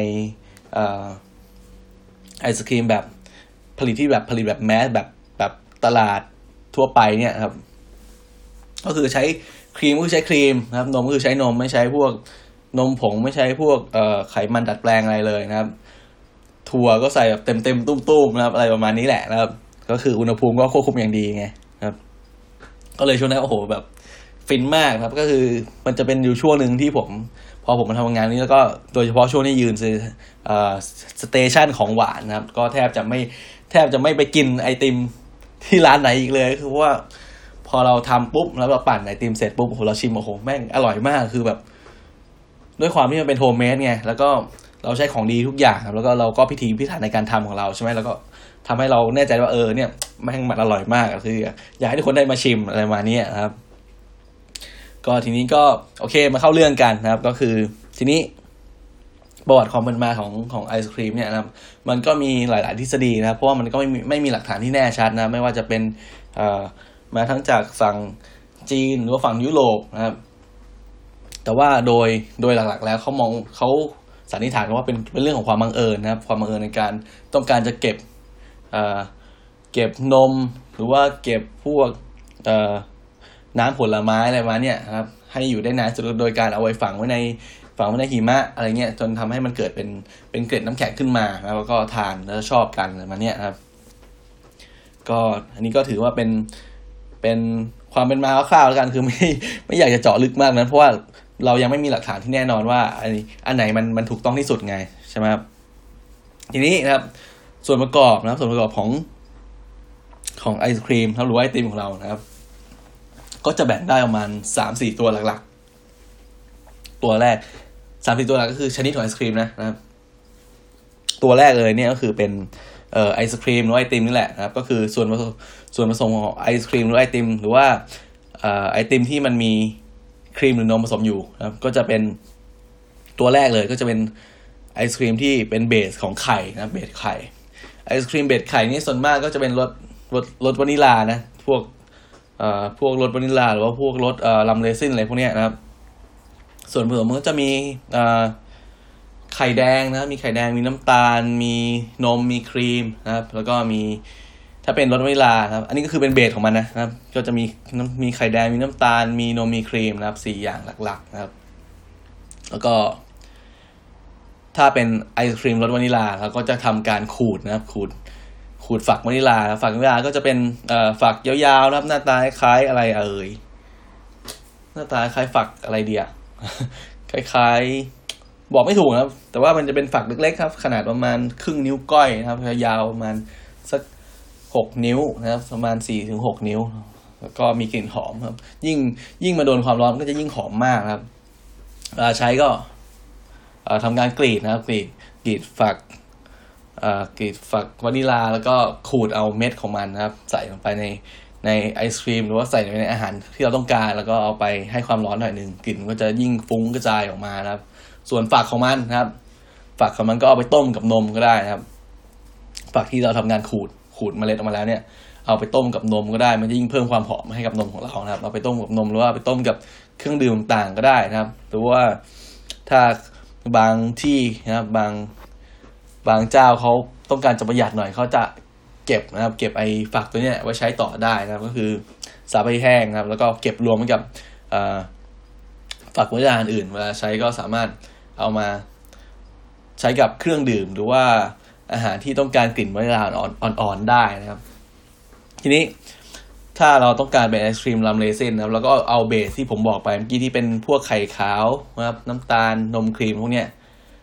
ไอศกรีมแบบผลิตแบบแมสแบบตลาดทั่วไปเนี่ยครับก็คือใช้ครีมก็คือใช้ครีมนะครับนมก็คือใช้นมไม่ใช้พวกนมผงไม่ใช้พวกไขมันดัดแปลงอะไรเลยนะครับถั่วก็ใส่แบบเต็มตุ้มๆนะครับอะไรประมาณนี้แหละนะครับก็คืออุณหภูมิก็ควบคุมอย่างดีไงครับก็เลยช่วงนั้นโอ้โหแบบฟินมากครับก็คือมันจะเป็นอยู่ช่วงนึงที่พอผมมาทำงานนี้แล้วก็โดยเฉพาะช่วงที่ยืนสเตชันของหวานนะครับก็แทบจะไม่ไปกินไอติมที่ร้านไหนอีกเลยคือเพราะว่าพอเราทำปุ๊บแล้วเราปั่นไอติมเสร็จปุ๊บโอ้โหเราชิมโอ้โหแม่งอร่อยมากคือแบบด้วยความที่มันเป็นโฮมเมดไงแล้วก็เราใช้ของดีทุกอย่างครับแล้วก็เราก็พิถีพิถันในการทำของเราใช่ไหมแล้วก็ทำให้เราแน่ใจว่าเนี่ยแม่งมันอร่อยมากคืออยากให้ทุกคนได้มาชิมอะไรมาเนี้ยนะครับก็ทีนี้ก็โอเคมาเข้าเรื่องกันนะครับก็คือทีนี้ประวัติความเป็นมาของไอศครีมเนี่ยนะครับมันก็มีหลายๆทฤษฎีนะครับเพราะว่ามันก็ไม่มีหลักฐานที่แน่ชัดนะไม่ว่าจะเป็นมาทั้งจากฝั่งจีนหรือว่าฝั่งยุโรปนะครับแต่ว่าโดยหลักๆแล้วเขาสันนิษฐานว่าเป็นเรื่องของความบังเอิญนะครับความบังเอิญในการต้องการจะเก็บนมหรือว่าเก็บพวกน้ำผลไม้อะไรมาเนี่ยครับให้อยู่ได้นานสุดโดยการเอาไว้ฝังไว้ในหิมะอะไรเงี้ยจนทำให้มันเกิดเป็นเกล็ดน้ำแข็งขึ้นมาแล้วก็ทานแล้วชอบกันอะไรมาเนี่ยครับก็อันนี้ก็ถือว่าเป็นความเป็นมาคร่าวๆแล้วกันคือไม่อยากจะเจาะลึกมากนะเพราะว่าเรายังไม่มีหลักฐานที่แน่นอนว่าอันไหนมันถูกต้องที่สุดไงใช่ไหมครับทีนี้นะครับส่วนประกอบของไอศครีมหรือไอติมของเรานะครับก็จะแบ่งได้ประมาณ 3-4 ตัวหลักๆตัวแรก 3-4 ตัวหลักก็คือชนิดของไอศครีมนะครับตัวแรกเลยเนี่ยก็คือเป็นไอศครีมหรือไอติมนี่แหละนะครับก็คือส่วนผสมของไอศครีมหรือไอติมหรือว่าไอติมที่มันมีครีมหรือนมผสมอยู่นะครับก็จะเป็นตัวแรกเลยก็จะเป็นไอศครีมที่เป็นเบสของไข่นะเบสไข่ไอศครีมเบสไข่นี่ส่วนมากก็จะเป็นรสรสวานิลานะพวกรสวานิลาหรือว่าพวกรสลัมเรซินอะไรพวกเนี้ยนะครับส่วนผสมมันก็จะมีไข่แดงนะมีไข่แดงมีน้ำตาลมีนมมีครีมนะครับแล้วก็มีถ้าเป็นรสวานิลานะครับอันนี้ก็คือเป็นเบสของมันนะครับก็จะมีไข่แดงมีน้ำตาลมีนมมีครีมนะครับ4อย่างหลักๆนะครับแล้วก็ถ้าเป็นไอศครีมรสวานิลาเราก็จะทำการขูดนะครับขูดฝักวานิลาฝักวานิลาก็จะเป็นฝักยาวๆนะครับหน้าตาคล้ายอะไรหน้าตาคล้ายฝักอะไรเดีย คล้ายๆบอกไม่ถูกนะครับแต่ว่ามันจะเป็นฝักเล็กๆครับขนาดประมาณครึ่งนิ้วก้อยนะครับยาวประมาณสัก6นิ้วนะครับประมาณ 4-6 นิ้วแล้วก็มีกลิ่นหอมครับยิ่งมาโดนความร้อนก็จะยิ่งหอมมากครับเวลาใช้ก็ทำการกรีดนะครับกรีดฝักวานิลาแล้วก็ขูดเอาเม็ดของมันนะครับใส่ลงไปในไอศครีมหรือว่าใส่ในอาหารที่เราต้องการแล้วก็เอาไปให้ความร้อนหน่อยนึงกลิ่นก็จะยิ่งฟุ้งกระจายออกมานะครับส่วนฝักของมันนะครับฝักของมันก็เอาไปต้มกับนมก็ได้นะครับฝักที่เราทำงานขูดเมล็ดออกมาแล้วเนี่ยเอาไปต้มกับนมก็ได้มันจะยิ่งเพิ่มความหอมให้กับนมของเรานะครับเอาไปต้มกับนมหรือว่าไปต้มกับเครื่องดื่มต่างๆก็ได้นะครับหรือว่าถ้าบางที่นะครับบางเจ้าเขาต้องการจะประหยัดหน่อยเขาจะเก็บนะครับเก็บไอ้ฝักตัวเนี้ยไว้ใช้ต่อได้นะครับก็คือสาบให้แห้งนะครับแล้วก็เก็บรวมกับฝักวานิลาอื่นเวลาใช้ก็สามารถเอามาใช้กับเครื่องดื่มหรือว่าอาหารที่ต้องการกลิ่นวานิลาอ่อนๆได้นะครับทีนี้ถ้าเราต้องการเป็นไอศครีมลัมเรซินนะครับแล้วก็เอาเบสที่ผมบอกไปเมื่อกี้ที่เป็นพวกไข่ขาวนะครับน้ำตาลนมครีมพวกเนี้ย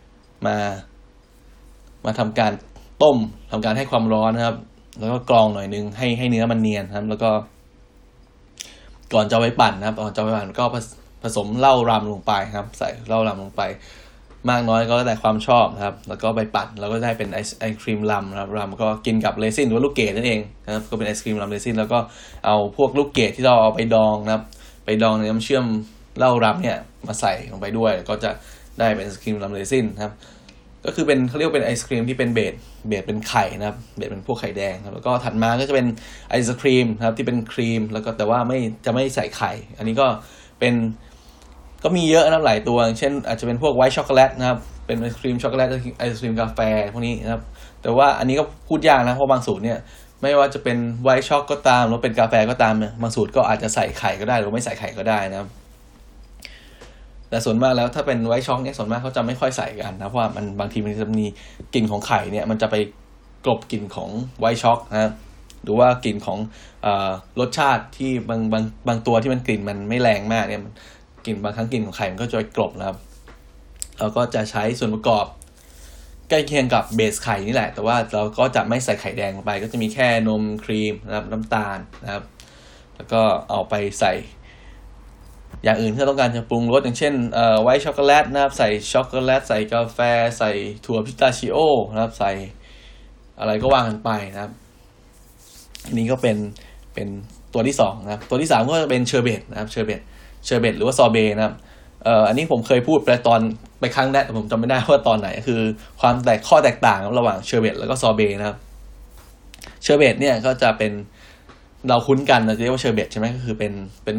มาทำการต้มทำการให้ความร้อนนะครับแล้วก็กรองหน่อยนึงให้เนื้อมันเนียนครับแล้วก็ก่อนจะไปปั่นนะครับก่อนจะไปปั่นก็ผสมเหล้ารำลงไปครับใส่เหล้ารำลงไปมากน้อยก็แล้วแต่ความชอบนะครับแล้วก็ไปปั่นแล้วก็ได้เป็นไอศครีมลัมนะครับลัมก็กินกับเรซินหรือว่าลูกเกดนั่นเองนะครับก็เป็นไอศครีมลัมเรซินแล้วก็เอาพวกลูกเกดที่เราเอาไปดองนะครับไปดองในน้ำเชื่อมเหล้ารำเนี่ยมาใส่ลงไปด้วยก็จะได้เป็นไอศครีมลัมเรซินนะครับก็คือเป็นเขาเรียกเป็นไอศครีมที่เป็นเบสเป็นไข่นะครับเบสเป็นพวกไข่แดงครับแล้วก็ถัดมาก็จะเป็นไอศครีมนะครับที่เป็นครีมแล้วก็แต่ว่าจะไม่ใส่ไข่อันนี้ก็มีเยอะนะหลายตัวเช่นอาจจะเป็นพวกไวท์ช็อกโกแลตนะครับเป็นไอศครีมช็อกโกแลตไอศครีมกาแฟพวกนี้นะครับแต่ว่าอันนี้ก็พูดยากนะเพราะบางสูตรเนี่ยไม่ว่าจะเป็นไวท์ช็อกก็ตามหรือเป็นกาแฟก็ตามเนี่ยบางสูตรก็อาจจะใส่ไข่ก็ได้หรือไม่ใส่ไข่ก็ได้นะครับแต่ส่วนมากแล้วถ้าเป็นไวท์ช็อกเนี่ยส่วนมากเขาจะไม่ค่อยใส่กันนะเพราะว่ามันบางทีมันจะมีกลิ่นของไข่เนี่ยมันจะไปกลบกลิ่นของไวท์ช็อกนะครับหรือว่ากลิ่นของรสชาติที่บางตัวที่มันกลิ่นมันไม่แรงมากเนี่ยกลิ่นบางครั้งกลิ่นของไข่มันก็จะไปกลบนะครับเราก็จะใช้ส่วนประกอบใกล้เคียงกับเบสไข่นี่แหละแต่ว่าเราก็จะไม่ใส่ไข่แดงลงไปก็จะมีแค่นมครีมนะครับน้ำตาลนะครับแล้วก็เอาไปใส่อย่างอื่นที่เราต้องการจะปรุงรสอย่างเช่นไวท์ช็อกโกแลตนะครับใส่ช็อกโกแลตใส่กาแฟใส่ถั่วพิสตาชิโอนะครับใส่อะไรก็ว่ากันไปนะครับอันนี้ก็เป็นตัวที่2นะครับตัวที่3ก็จะเป็นเชอร์เบตนะครับเชอร์เบตหรือว่าซอเบต์นะครับอันนี้ผมเคยพูดไปครั้งแรกแต่ผมจำไม่ได้ว่าตอนไหนคือข้อแตกต่างระหว่างเชอร์เบตแล้วก็ซอเบต์นะครับเชอร์เบตเนี่ยก็จะเป็นเราคุ้นกันเราจะเรียกว่าเชอร์เบตใช่ไหมก็คือเป็น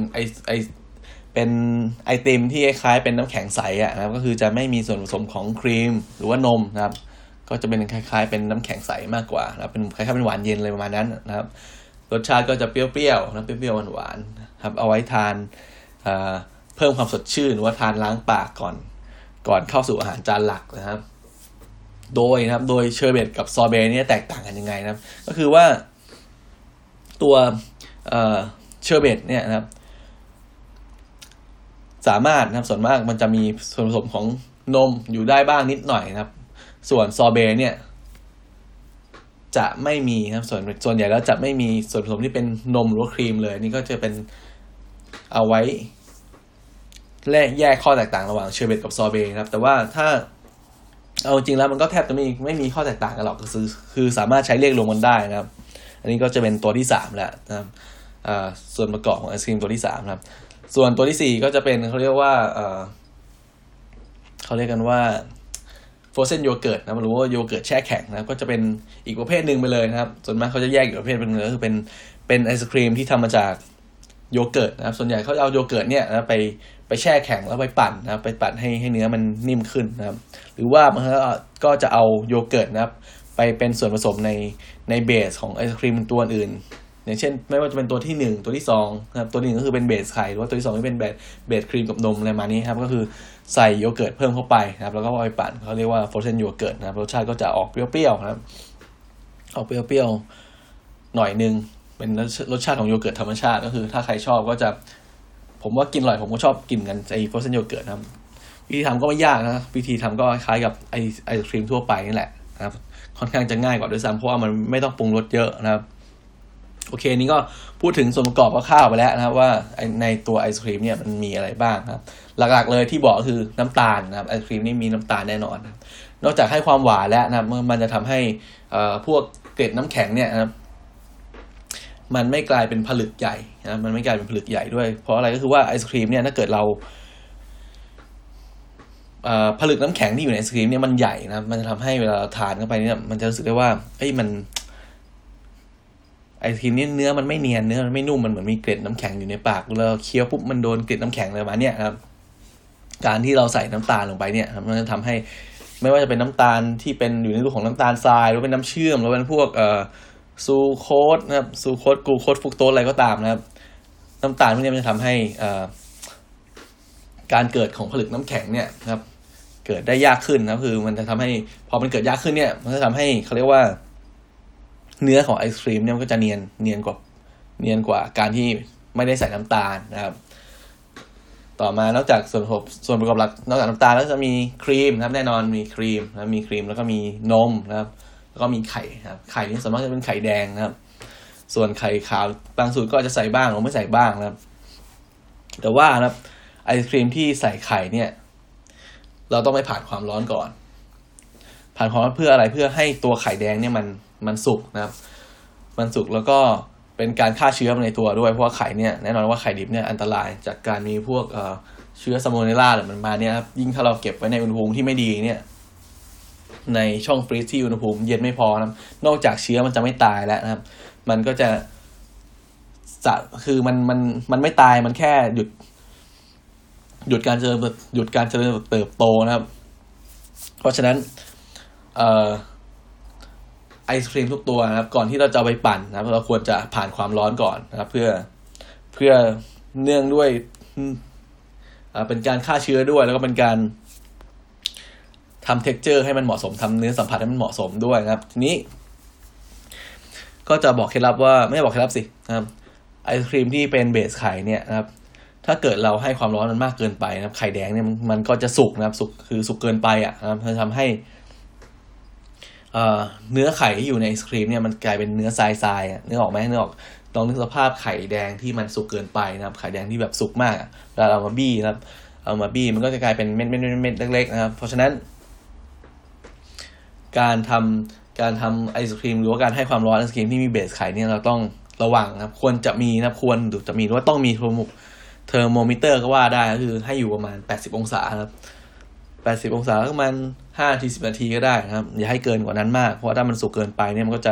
ไอติมที่คล้ายๆเป็นน้ำแข็งใสนะครับก็คือจะไม่มีส่วนผสมของครีมหรือว่านมนะครับก็จะเป็นคล้ายๆเป็นน้ำแข็งใสมากกว่านะครับเป็นคล้ายๆเป็นหวานเย็นอะไรประมาณนั้นนะครับรสชาติก็จะเปรี้ยวๆนะเปรี้ยวๆหวานๆครับเอาไว้ทานเพิ่มความสดชื่นหรือว่าทานล้างปากก่อนเข้าสู่อาหารจานหลักนะครับโดยเชอร์เบตกับซอเบต์นี่แตกต่างกันยังไงนะครับก็คือว่าตัวเชอร์เบตเนี่ยนะครับสามารถนะครับส่วนมากมันจะมีส่วนผสมของนมอยู่ได้บ้างนิดหน่อยนะครับส่วนซอเบต์เนี่ยจะไม่มีนะครับส่วนใหญ่แล้วจะไม่มีส่วนผสมที่เป็นนมหรือว่าครีมเลยนี่ก็จะเป็นเอาไว้แยกข้อแตกต่างระหว่างเชอร์เบตกับซอเบต์นะครับแต่ว่าถ้าเอาจริงแล้วมันก็แทบจะไม่มีข้อแตกต่างกันหรอกคือสามารถใช้เรียกรวมกันได้นะครับอันนี้ก็จะเป็นตัวที่3แล้วนะครับส่วนประกอบของไอศกรีมตัวที่3นะครับส่วนตัวที่4ก็จะเป็นเขาเรียกว่าเขาเรียกกันว่า frozen yogurt นะหรือว่าโยเกิร์ตแช่แข็งนะก็จะเป็นอีกประเภทหนึ่งไปเลยนะครับส่วนมากเขาจะแยกอีกประเภทเป็นก็คือเป็นไอศครีมที่ทำมาจากโยเกิร์ตนะครับส่วนใหญ่เขาจะเอาโยเกิร์ตเนี่ยนะไปแช่แข็งแล้วไปปั่นนะครับไปปั่นให้เนื้อมันนิ่มขึ้นนะครับหรือว่ามันก็จะเอาโยเกิร์ตนะครับไปเป็นส่วนผสมในเบสของไอศครีมตัวอื่นอย่างเช่นไม่ว่าจะเป็นตัวที่1ตัวที่2นะครับตัวที่1ก็คือเป็นเบสไข่หรือว่าตัวที่2ก็เป็นเบสครีมกับนมอะไรมานี้ครับก็คือใส่โยเกิร์ตเพิ่มเข้าไปนะครับแล้วก็เอาไปปั่นเขาเรียกว่า frozen yogurt นะครับรสชาติก็จะออกเปรี้ยวๆนะครับออกเปรี้ยวๆหน่อยนึงเป็นรสชาติของโยเกิร์ตธรรมชาติก็คือถ้าใครชอบก็จะผมว่ากินอร่อยผมก็ชอบกินกันไอ้ frozen yogurt นะครับวิธีทำก็ไม่ยากนะวิธีทำก็คล้ายกับไอศครีมทั่วไปนี่แหละนะครับค่อนข้างจะง่ายกว่าด้วยซ้ำเพราะว่ามันไม่ต้องปรุงรสเยอะนะครับโอเคนี่ก็พูดถึงส่วนประกอบคร่าวๆไปแล้วนะครับว่าในตัวไอศครีมเนี่ยมันมีอะไรบ้างครับหลักๆเลยที่บอกคือน้ำตาลนะครับไอศครีมนี่มีน้ำตาลแน่นอนนะนอกจากให้ความหวานแล้วนะครับมันจะทำให้พวกเกล็ดน้ำแข็งเนี่ยนะครับมันไม่กลายเป็นผลึกใหญ่นะมันไม่กลายเป็นผลึกใหญ่ด้วยเพราะอะไรก็คือว่าไอศครีมเนี่ยถ้าเกิดเราผลึกน้ำแข็งที่อยู่ในไอศครีมเนี่ยมันใหญ่นะมันจะทำให้เวลาทานเข้าไปเนี่ยมันจะรู้สึกได้ว่ามันไอศครีมนี่เนื้อมันไม่เนียนเนื้อมันไม่นุ่มมันเหมือนมีเกล็ดน้ำแข็งอยู่ในปากแล้วเคี้ยวปุ๊บมันโดนเกล็ดน้ำแข็งเลยมาเนี่ยครับการที่เราใส่น้ำตาลลงไปเนี่ยมันจะทำให้ไม่ว่าจะเป็นน้ำตาลที่เป็นอยู่ในรูปของน้ำตาลทรายหรือเป็นน้ำเชื่อมหรือเป็นพวกซูโคสนะครับซูโคสกลูโคสฟรุกโตสอะไรก็ตามนะครับน้ำตาลพวกนี้มันจะทำให้การเกิดของผลึกน้ำแข็งเนี่ยนะครับเกิดได้ยากขึ้นนะคือมันจะทำให้พอมันเกิดยากขึ้นเนี่ยมันจะทำให้เขาเรียกว่าเนื้อของไอศครีมเนี่ยมันก็จะเนียนกว่าการที่ไม่ได้ใส่น้ำตาลนะครับต่อมานอกจากส่วนประกอบหลักนอกจากน้ำตาลแล้วจะมีครีมนะครับแน่นอนมีครีมนะมีครีมแล้วก็มีนมนะครับแล้วก็มีไข่ครับไข่นี่ส่วนมากจะเป็นไข่แดงนะครับส่วนไข่ขาวบางสูตรก็จะใส่บ้างหรือไม่ใส่บ้างนะครับแต่ว่านะครับไอศครีมที่ใส่ไข่เนี่ยเราต้องไปผ่านความร้อนก่อนผ่านความร้อนเพื่ออะไรเพื่อให้ตัวไข่แดงเนี่ยมันสุกนะครับมันสุกแล้วก็เป็นการฆ่าเชื้อในตัวด้วยเพราะว่าไข่เนี่ยแน่นอนว่าไข่ดิบเนี่ยอันตรายจากการมีพวกเชื้อซาโมเนลลาหรือมันมาเนี่ยครับยิ่งถ้าเราเก็บไว้ในอุณหภูมิที่ไม่ดีเนี่ยในช่องฟรีซที่อุณหภูมิเย็นไม่พอนะนอกจากเชื้อมันจะไม่ตายแล้วนะครับมันก็จะคือมันไม่ตายมันแค่หยุดการเจริญเติบโตนะครับเพราะฉะนั้นไอศครีมทุกตัวนะครับก่อนที่เราจะเอาไปปั่นนะครับเราควรจะผ่านความร้อนก่อนนะครับเพื่อเนื่องด้วยเป็นการฆ่าเชื้อด้วยแล้วก็เป็นการทำ texture ให้มันเหมาะสมทำเนื้อสัมผัสให้มันเหมาะสมด้วยนะครับทีนี้ก็จะบอกเคล็ดลับว่าไม่บอกเคล็ดลับสินะครับไอศครีมที่เป็นเบสไข่เนี่ยนะครับถ้าเกิดเราให้ความร้อนมันมากเกินไปนะครับไข่แดงเนี่ยมันก็จะสุกนะครับสุกเกินไปนะครับจะทำให้เนื้อไข่ที่อยู่ในไอศครีมเนี่ยมันกลายเป็นเนื้อทรายนึกออกไหมนึกออกลองนึกสภาพไข่แดงที่มันสุกเกินไปนะครับไข่แดงที่แบบสุกมากเวลาเรามาบี้นะครับเอามาบี้มันก็จะกลายเป็นเม็ดเล็กๆนะครับเพราะฉะนั้นการทำไอศครีมหรือว่าการให้ความร้อนไอศครีมที่มีเบสไข่เนี่ยเราต้องระวังนะครับควรจะมีนะครับควรจะมีหรือว่าต้องมีเทอร์โมมิเตอร์ก็ว่าได้ก็คือให้อยู่ประมาณ80องศาครับ80องศาประมาณ5-10 นาทีก็ได้นะครับอย่าให้เกินกว่านั้นมากเพราะว่าถ้ามันสุกเกินไปเนี่ยมันก็จะ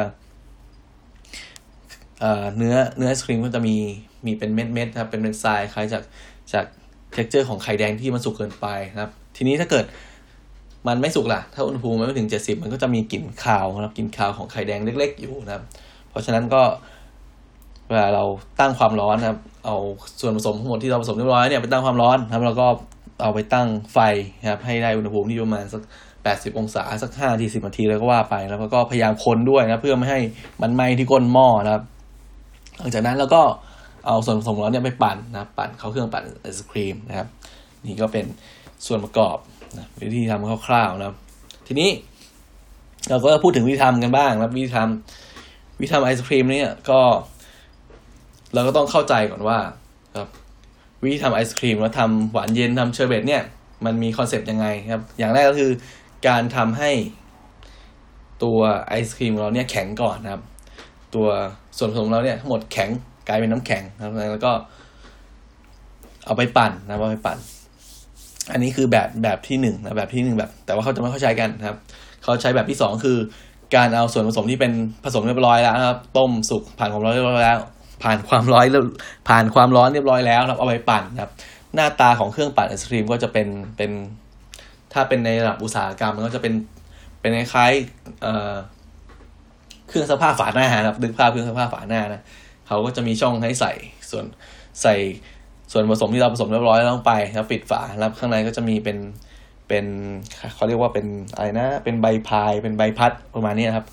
เนื้อไอศครีมก็จะมีเป็นเม็ดครับเป็นทรายคล้ายจาก texture ของไข่แดงที่มันสุกเกินไปนะครับทีนี้ถ้าเกิดมันไม่สุกล่ะถ้าอุณหภูมิมันไม่ถึง70มันก็จะมีกลิ่นคาวนะครับกลิ่นคาวของไข่แดงเล็กๆอยู่นะครับเพราะฉะนั้นก็เวลาเราตั้งความร้อนนะครับเอาส่วนผสมทั้งหมดที่เราผสมเรียบร้อยเนี่ยไปตั้งความร้อนนะครับแล้วก็เอาไปตั้งไฟนะครับให้ได้อุณหภูมิที่ประมาณสัก80องศาสัก5-10 นาทีแล้วก็ว่าไปแล้วก็พยายามคนด้วยนะเพื่อไม่ให้มันไหม้ที่ก้นหม้อนะครับหลังจากนั้นเราก็เอาส่วนผสมร้อนเนี่ยไปปั่นนะครับปั่นเข้าเครื่องปั่นไอศครีมนะครับนี่ก็เป็นส่วนประกอบนะวิธีทำคร่าวๆนะครับทีนี้เราก็พูดถึงวิธีทำกันบ้างนะวิธีทำไอศครีมเนี่ยก็เราก็ต้องเข้าใจก่อนว่าครับวิธีทำไอศครีมแล้วทำหวานเย็นทำเชอร์เบตเนี่ยมันมีคอนเซปต์ยังไงครับอย่างแรกก็คือการทำให้ตัวไอศครีมของเราเนี่ยแข็งก่อนนะครับตัวส่วนผสมของเราเนี่ยทั้งหมดแข็งกลายเป็นน้ำแข็งนะครับแล้วก็เอาไปปั่นนะครับเอาไปปั่นอันนี้คือแบบที่1นะแบบที่1แบบแต่ว่าเขาจะไม่เข้าใช้กันนะครับเขาใช้แบบที่2คือการเอาส่วนผสมที่เป็นผสมเรียบร้อยแล้วนะครับต้มสุกผ่านความร้อนเรียบร้อยแล้วผ่านความร้อนเรียบร้อยแล้วครับเอาไปปั่นครับหน้าตาของเครื่องปั่นไอศครีมก็จะเป็นถ้าเป็นในระดับอุตสาหกรรมมันก็จะเป็นคล้ายๆเครื่องซักผ้าฝาหน้าครับนึกภาพเครื่องซักผ้าฝาหน้านะเขาก็จะมีช่องให้ใส่ส่วนผสมที่เราผสมเรียบร้อยแล้วลงไปแล้วปิดฝาแล้วข้างในก็จะมีเป็นเขาเรียกว่าเป็นอะไรนะเป็นใบพายเป็นใบพัดประมาณนี้ครับ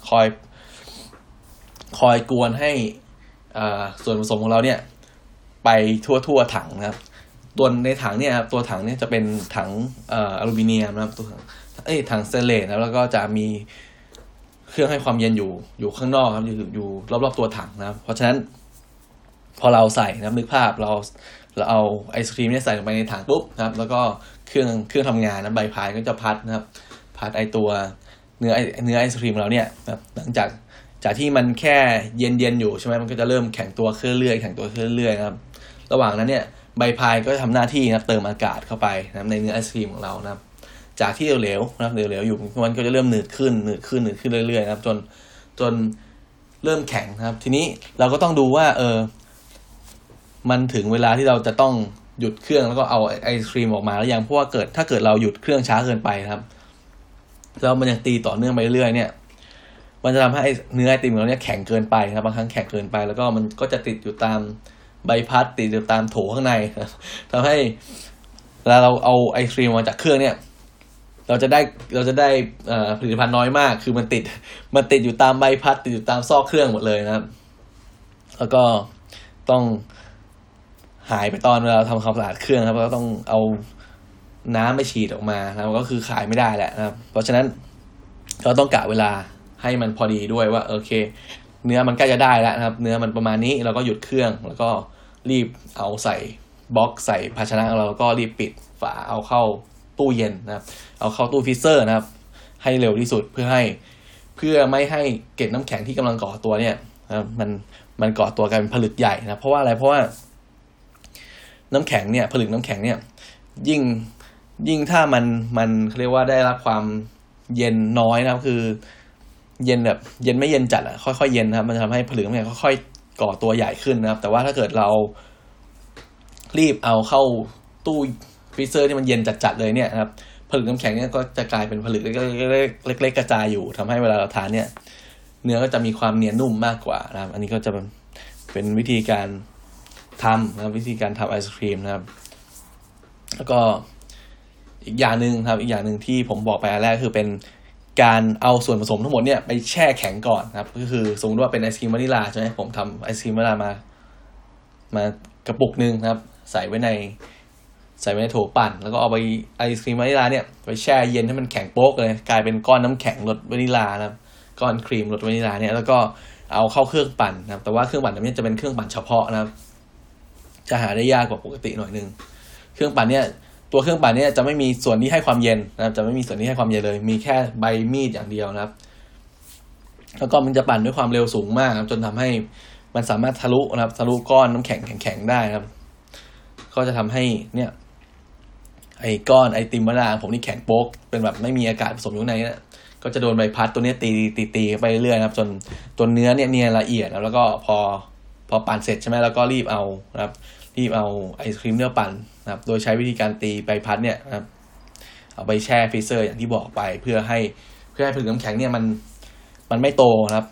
คอยกวนให้ส่วนผสมของเราเนี่ยไปทั่วถังนะครับตัวในถังเนี่ยครับตัวถังเนี่ยจะเป็นถังอลูมิเนียมนะครับตัวถังสเตนเลสแล้วก็จะมีเครื่องให้ความเย็นอยู่ข้างนอกครับอยู่รอบๆตัวถังนะครับเพราะฉะนั้นพอเราใส่นะนึกภาพเราเอาไอศครีมเนี่ยใส่ลงไปในถังปุ๊บนะครับแล้วก็เครื่องทำงานนะใบพายก็จะพัดนะครับพัดไอตัวเนื้อไอศครีมเราเนี่ยนะครับหลังจากที่มันแค่เย็นอยู่ใช่ไหมมันก็จะเริ่มแข็งตัวขึ้นเรื่อยนะครับระหว่างนั้นเนี่ยใบพายก็จะทำหน้าที่นะครับเติมอากาศเข้าไปนะครับในเนื้อไอศครีมของเรานะครับจากที่เหลวนะครับเหลวอยู่มันก็จะเริ่มหนืดขึ้นเรื่อยๆนะครับจนเริ่มแข็งนะครับทีนี้เราก็ต้องดูว่ามันถึงเวลาที่เราจะต้องหยุดเครื่องแล้วก็เอาไอศครีมออกมาแล้วยังเพราะว่าถ้าเกิดเราหยุดเครื่องช้าเกินไปครับแล้วมันยังตีต่อเนื่องไปเรื่อยเนี่ยมันจะทำให้เนื้อไอติมของเราเนี่ยแข็งเกินไปครับบางครั้งแข็งเกินไปแล้วก็มันก็จะติดอยู่ตามใบพัดติดอยู่ตามโถข้างในทำให้เวลาเราเอาไอศครีมมาจากเครื่องเนี่ยเราจะได้ผลิตภัณฑ์น้อยมากคือมันติดอยู่ตามใบพัดติดอยู่ตามซอกเครื่องหมดเลยนะครับแล้วก็ต้องหายไปตอนเวลาทำความสะอาดเครื่องครับก็ต้องเอาน้ำไปฉีดออกมาแล้วก็คือขายไม่ได้แหละนะครับเพราะฉะนั้นเราต้องกะเวลาให้มันพอดีด้วยว่าโอเคเนื้อมันใกล้จะได้แล้วนะครับเนื้อมันประมาณนี้เราก็หยุดเครื่องแล้วก็รีบเอาใส่บล็อกใส่ภาชนะเราก็รีบปิดฝาเอาเข้าตู้เย็นนะครับเอาเข้าตู้ฟรีเซอร์นะครับให้เร็วที่สุดเพื่อไม่ให้เกล็ดน้ำแข็งที่กำลังก่อตัวเนี่ยมันก่อตัวกลายเป็นผลึกใหญ่นะเพราะว่าอะไรเพราะว่าน้ำแข็งเนี่ยผลึกน้ำแข็งเนี่ยยิ่งถ้ามันเขาเรียกว่าได้รับความเย็นน้อยนะครับคือเย็นแบบเย็นไม่เย็นจัดอ่ะค่อยๆเย็นนะครับมันจะทำให้ผลึกน้ำแข็งค่อยๆก่อตัวใหญ่ขึ้นนะครับแต่ว่าถ้าเกิดเรารีบเอาเข้าตู้ฟรีเซอร์ที่มันเย็นจัดๆเลยเนี่ยนะครับผลึกน้ำแข็งเนี่ยก็จะกลายเป็นผลึกเล็กๆกระจายอยู่ทำให้เวลาเราทานเนี่ยเนื้อก็จะมีความเนียนนุ่มมากกว่านะครับอันนี้ก็จะเป็นวิธีการทำนะครับวิธีการทำไอศครีมนะครับแล้วก็อีกอย่างนึงครับอีกอย่างนึงที่ผมบอกไปอันแรกคือเป็นการเอาส่วนผสมทั้งหมดเนี่ยไปแช่แข็งก่อนนะครับก็คือสมมติว่าเป็นไอศครีมวานิลลาใช่ไหมผมทำไอศครีมวานิลลามากระปุกนึงนะครับใส่ไว้ในโถปั่นแล้วก็เอาไปไอศครีมวานิลลาเนี่ยไปแช่เย็นให้มันแข็งโป๊กเลยกลายเป็นก้อนน้ำแข็งรสวานิลลานะครับก้อนครีมรสวานิลลาเนี่ยแล้วก็เอาเข้าเครื่องปั่นนะครับแต่ว่าเครื่องปั่นนี้จะเป็นเครื่องปั่นเฉพาะนะครับจะหาได้ยากกว่าปกติหน่อยนึงเครื่องปั่นเนี่ยตัวเครื่องปั่นเนี่ยจะไม่มีส่วนที่ให้ความเย็นนะครับจะไม่มีส่วนที่ให้ความเย็นเลยมีแค่ใบมีดอย่างเดียวนะครับแล้วก็มันจะปั่นด้วยความเร็วสูงมากจนทำให้มันสามารถทะลุก้อนน้ำแข็งได้ครับก็จะทำให้เนี่ยไอ้ก้อนไอติมวานิลลาผมนี่แข็งโป๊กเป็นแบบไม่มีอากาศผสมอยู่ในนั้นก็จะโดนใบพัดตัวนี้ตีไปเรื่อยๆนะครับจนตัวเนื้อเนี่ยเนียนละเอียดแล้วก็พอปั่นเสร็จใช่ไหมแล้วก็รีบเอาไอศครีมเนื้อปั่นนะครับโดยใช้วิธีการตีใบพัดเนี่ยนะครับเอาไปแช่ฟรีเซอร์อย่างที่บอกไปเพื่อให้ผลึกน้ำแข็งเนี่ยมันไม่โตนะครับ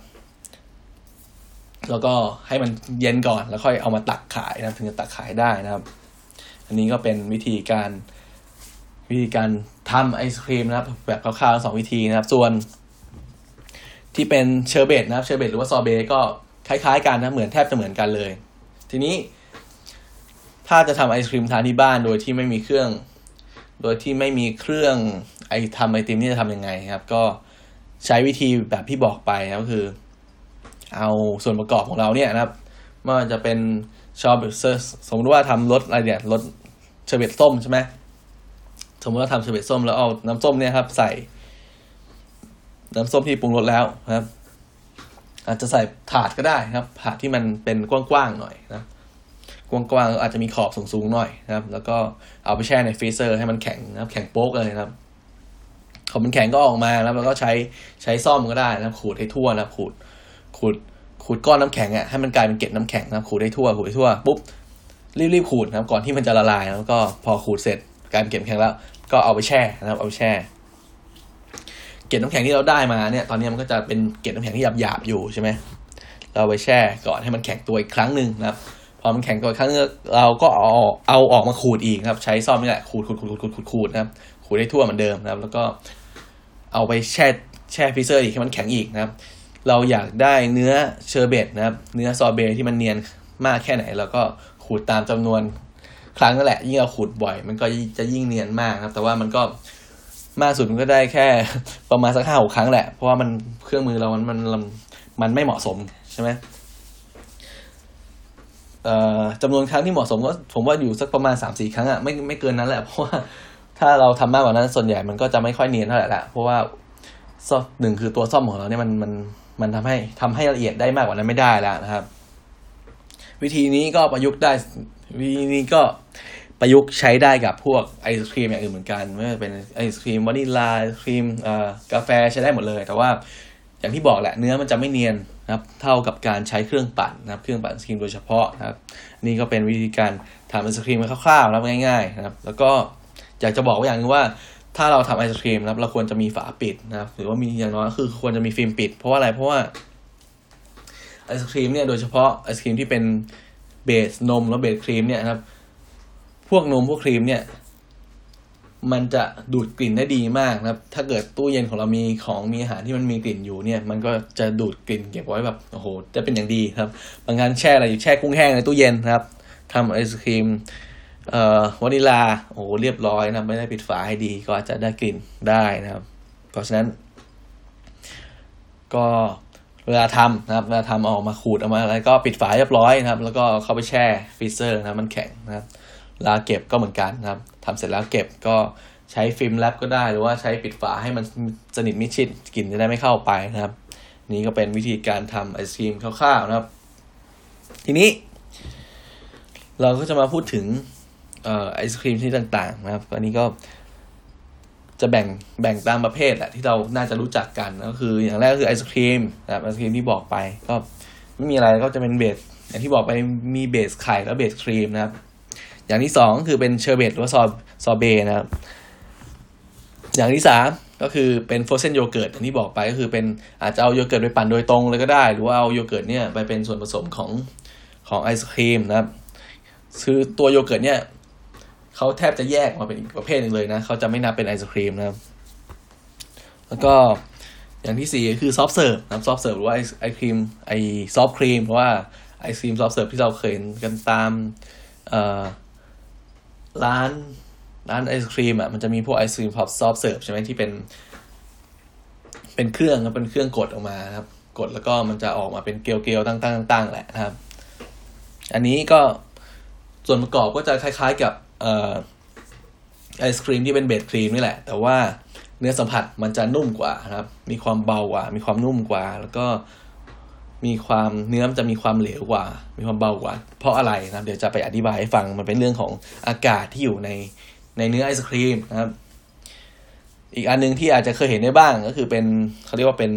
แล้วก็ให้มันเย็นก่อนแล้วค่อยเอามาตักขายนะถึงจะตักขายได้นะครับอันนี้ก็เป็นวิธีการทำไอศครีมนะครับแบบคร่าวๆ2วิธีนะครับส่วนที่เป็นเชอร์เบตนะครับเชอร์เบตหรือว่าซอเบต์ก็คล้ายๆกันนะแทบจะเหมือนกันเลยทีนี้ถ้าจะทำไอศครีมทานที่บ้านโดยที่ไม่มีเครื่องทำไอติมนี่จะทำยังไงครับก็ใช้วิธีแบบที่บอกไปนะก็คือเอาส่วนประกอบของเราเนี่ยนะครับไม่ว่าจะเป็นสมมติว่าทำรสอะไรเนี่ยรสเชอร์เบตส้มใช่ไหมสมมติว่าทำเชอร์เบตส้มแล้วเอาน้ำส้มเนี่ยครับใส่น้ำส้มที่ปรุงรสแล้วนะครับอาจจะใส่ถาดก็ได้ครับถาดที่มันเป็นกว้างๆหน่อยนะกว้างๆอาจจะมีขอบสูงๆหน่อยนะครับแล้วก็เอาไปแช่ในฟรีเซอร์ให้มันแข็งนะครับแข็งโป๊กเลยนะครับขอบมันแข็งก็ออกมาแล้วก็ใช้ซ่อมก็ได้นะครับขูดให้ทั่วนะครับขูดก้อนน้ำแข็งให้มันกลายเป็นเกล็ดน้ำแข็งนะครับขูดให้ทั่วปุ๊บรีบขูดนะครับก่อนที่มันจะละลายแล้วก็พอขูดเสร็จกลายเป็นเกล็ดน้ำแข็งแล้วก็เอาไปแช่นะครับเอาไปแช่เกล็ดน้ำแข็งที่เราได้มาเนี่ยตอนนี้มันก็จะเป็นเกล็ดน้ำแข็งที่หยาบๆอยู่ใช่ไหมเราไปแช่ก่อนให้มันแข็งตัวอีกครั้งนึงนะครับพอมันแข็งตัวอีกครั้งนึงเราก็เอาออกมาขูดอีกครับใช้ซ่อมนี่แหละขูดนะครับขูดให้ทั่วเหมือนเดิมนะครับแล้วก็เอาไปแช่ฟรีเซอร์อีกให้มันแข็งอีกนะครับเราอยากได้เนื้อเชอร์เบตนะครับเนื้อซอเบต์ที่มันเนียนมากแค่ไหนเราก็ขูดตามจำนวนครั้งนั่นแหละยิ่งเราขูดบ่อยมันก็จะยิ่งเนียนมากครับแต่ว่ามันก็มากสุดมันก็ได้แค่ประมาณสัก 5-6 ครั้งแหละเพราะว่ามันเครื่องมือเรามันไม่เหมาะสมใช่ไหมจำนวนครั้งที่เหมาะสมก็ผมว่าอยู่สักประมาณ 3-4 ครั้งไม่เกินนั้นแหละเพราะว่าถ้าเราทำมากกว่านั้นส่วนใหญ่มันก็จะไม่ค่อยเนียนเท่าไหร่ละเพราะว่าหนึ่งคือตัวซ่อมของเราเนี่ยมันทำให้ละเอียดได้มากกว่านั้นไม่ได้แล้วนะครับวิธีนี้ก็ประยุกต์ใช้ได้กับพวกไอศครีมอย่างอื่นเหมือนกันไม่ว่าเป็นไอศครีมวานิลลาไอศครีมกาแฟใช้ได้หมดเลยแต่ว่าอย่างที่บอกแหละเนื้อมันจะไม่เนียนนะครับเท่ากับการใช้เครื่องปั่นนะครับเครื่องปั่นไอศครีมโดยเฉพาะนะครับนี่ก็เป็นวิธีการทำไอศครีมคร่าวๆแล้วง่ายๆนะครับแล้วก็อยากจะบอกไว้อย่างนึงว่าถ้าเราทำไอศครีมนะครับเราควรจะมีฝาปิดนะครับหรือว่ามีอย่างน้อยคือควรจะมีฟิล์มปิดเพราะว่าอะไรเพราะว่าไอศครีมเนี่ยโดยเฉพาะไอศครีมที่เป็นเบสนมแล้วเบสครีมเนี่ยนะครับพวกนมพวกครีมเนี่ยมันจะดูดกลิ่นได้ดีมากนะครับถ้าเกิดตู้เย็นของเรามีอาหารที่มันมีกลิ่นอยู่เนี่ยมันก็จะดูดกลิ่นเก็บไว้แบบโอ้โหจะเป็นอย่างดีครับบางครั้งแช่กุ้งแห้งในตู้เย็นนะครับทำไอศครีมวานิลลาโอ้โหเรียบร้อยนะไม่ได้ปิดฝาให้ดีก็อาจจะได้กลิ่นได้นะครับเพราะฉะนั้นก็เวลาทำออกมาขูดออกมาอะไรก็ปิดฝาเรียบร้อยนะครับแล้วก็เข้าไปแช่ฟรีเซอร์นะมันแข็งนะครับเวลาเก็บก็เหมือนกันนะครับทำเสร็จแล้วเก็บก็ใช้ฟิล์มแรปก็ได้หรือว่าใช้ปิดฝาให้มันสนิทมิดชิดกลิ่นจะได้ไม่เข้าไปนะครับนี่ก็เป็นวิธีการทำไอศครีมคร่าวๆนะครับทีนี้เราก็จะมาพูดถึงไอศครีมชนิดต่างๆนะครับอันนี้ก็จะแบ่งตามประเภทแหละที่เราน่าจะรู้จักกันก็คืออย่างแรกก็คือไอศครีมนะครับไอศครีมที่บอกไปก็ไม่มีอะไรก็จะเป็นเบสอย่างที่บอกไปมีเบสไข่และเบสครีมนะครับอย่างที่2คือเป็นเชอร์เบตหรือว่าซอเบต์นะครับอย่างที่3ก็คือเป็นโฟรเซนโยเกิร์ตอย่างที่บอกไปก็คือเป็นอาจจะเอาโยเกิร์ตไปปั่นโดยตรงเลยก็ได้หรือว่าเอาโยเกิร์ตเนี่ยไปเป็นส่วนผสมของไอศครีมนะครับคือตัวโยเกิร์ตเนี่ยเขาแทบจะแยกมาเป็นอีกประเภทนึงเลยนะเขาจะไม่นับเป็นไอศครีมนะครับแล้วก็อย่างที่4ก็คือซอฟต์เสิร์ฟนะครับซอฟต์เสิร์ฟหรือว่าไอครีมซอฟต์ครีมเพราะว่าไอศครีมซอฟต์เสิร์ฟที่เราเคยเห็นกันตามร้านไอศครีมมันจะมีพวกไอศครีมซอฟต์เสิร์ฟใช่ไหมที่เป็นเครื่องกดออกมาครับกดแล้วก็มันจะออกมาเป็นเกลียวๆตั้งๆแหละนะครับอันนี้ก็ส่วนประกอบก็จะคล้ายๆกับไอศครีมที่เป็นเบสครีมนี่แหละแต่ว่าเนื้อสัมผัสมันจะนุ่มกว่านะครับมีความเบากว่ามีความนุ่มกว่าแล้วก็มีความเนื้อมันจะมีความเหลวกว่ามีความเบากว่าเพราะอะไรนะครับเดี๋ยวจะไปอธิบายให้ฟังมันเป็นเรื่องของอากาศที่อยู่ในเนื้อไอศครีมนะครับอีกอันนึงที่อาจจะเคยเห็นได้บ้างก็คือเป็นเขาเรียกว่าเป็น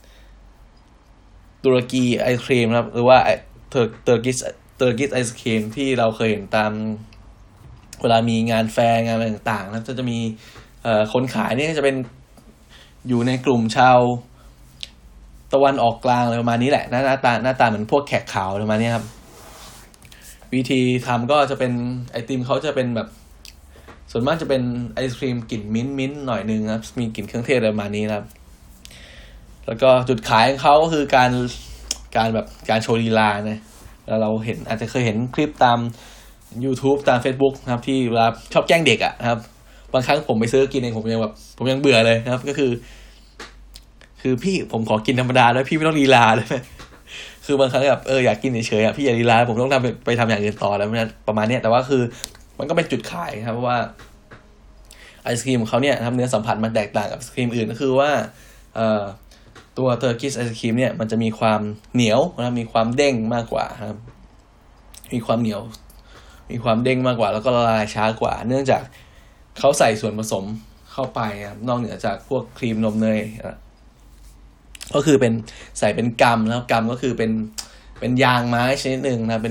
ตุรกีไอศครีมครับหรือว่าเตอร์กิสไอศครีมที่เราเคยเห็นตามเวลามีงานแฟร์งานอะไรต่างๆแล้วจะมีคนขายนี่จะเป็นอยู่ในกลุ่มชาวตะวันออกกลางอะไรประมาณนี้แหละหน้าตาเหมือนพวกแขกขาวประมาณนี้ครับวิธีทำก็จะเป็นไอติมเขาจะเป็นแบบส่วนมากจะเป็นไอศครีมกลิ่นมิ้นท์หน่อยนึงครับมีกลิ่นเครื่องเทศอะไรประมาณนี้ครับแล้วก็จุดขายของเขาก็คือการแบบการโชว์ลีลานะแล้วเราเห็นอาจจะเคยเห็นคลิปตาม YouTube ตาม Facebook นะครับที่เวลาชอบแกล้งเด็กนะครับบางครั้งผมไปซื้อกินเองผมยังเบื่อเลยนะครับก็คือพี่ผมขอกินธรรมดาแล้วพี่ไม่ต้องลีลาเลยคือบางครั้งแบบอยากกินเฉยๆพี่อย่าลีลาผมต้องไปทำอย่างอื่นต่อแล้วประมาณนี้แต่ว่าคือมันก็เป็นจุดขายครับเพราะว่าไอศครีมของเขาเนี่ยทำเนื้อสัมผัสมันแตกต่างกับไอศครีมอื่นก็คือว่าตัวเตอร์กิสไอศครีมเนี่ยมันจะมีความเหนียวนะมีความเด้งมากกว่าครับมีความเหนียวมีความเด้งมากกว่าแล้วก็ละลายช้ากว่าเนื่องจากเขาใส่ส่วนผสมเข้าไปครับนอกเหนือจากพวกครีมนมเนยก็คือเป็นใส่เป็นกัมแล้วกัมก็คือเป็นยางไม้ชนิดหนึ่งนะเป็น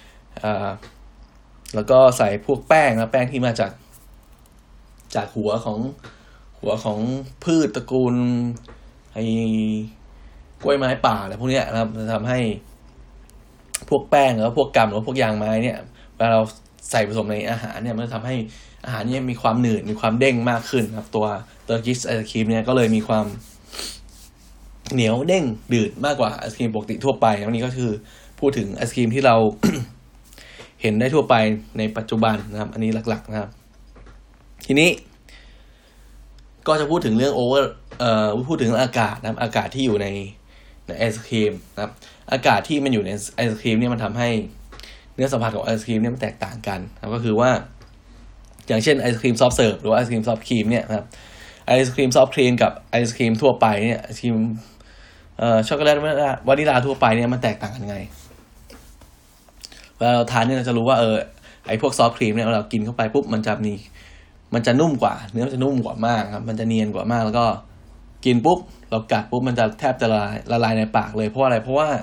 แล้วก็ใส่พวกแป้งนะแป้งที่มาจากหัวของพืชตระกูลไอ้กล้วยไม้ป่าอะไรพวกนี้นะครับจะทำให้พวกแป้งแล้วพวกกัมหรือพวกยางไม้เนี่ยเวลาเราใส่ผสมในอาหารเนี่ยมันจะทำให้อาหารเนี่ยมีความหนืดมีความเด้งมากขึ้นครับตัวเตอร์กิชไอศครีมเนี่ยก็เลยมีความเหนียวเด้งดืดมากกว่าไอศครีมปกติทั่วไปวันนี้ก็คือพูดถึงไอศครีมที่เรา เห็นได้ทั่วไปในปัจจุบันนะครับอันนี้หลักๆนะครับทีนี้ก็จะพูดถึงเรื่องพูดถึงอากาศนะครับอากาศที่อยู่ในไอศครีมนะครับอากาศที่มันอยู่ในไอศครีมเนี่ยมันทำให้เนื้อสัมผัสของไอศครีมเนี่ยมันแตกต่างกันนะครับก็คือว่าอย่างเช่นไอศครีมซอฟต์เสิร์ฟหรือว่าไอศครีมซอฟต์ครีมเนี่ยนะครับไอศครีมซอฟต์ครีมกับไอศครีมทั่วไปเนี่ยไอศครีมช็อกโกแลตวานิลาทั่วไปเนี่ยมันแตกต่างกันไงเวลาเราทานเนี่ยเราจะรู้ว่าไอพวกซอฟต์ครีมเนี่ยเรากินเข้าไปปุ๊บมันจะนุ่มกว่าเนื้อมันจะนุ่มกว่ามากครับมันจะเนียนกว่ามากแล้วก็กินปุ๊บเรากัดปุ๊บมันจะแทบจะละลายในปากเลยเพราะอะไรเพราะว่า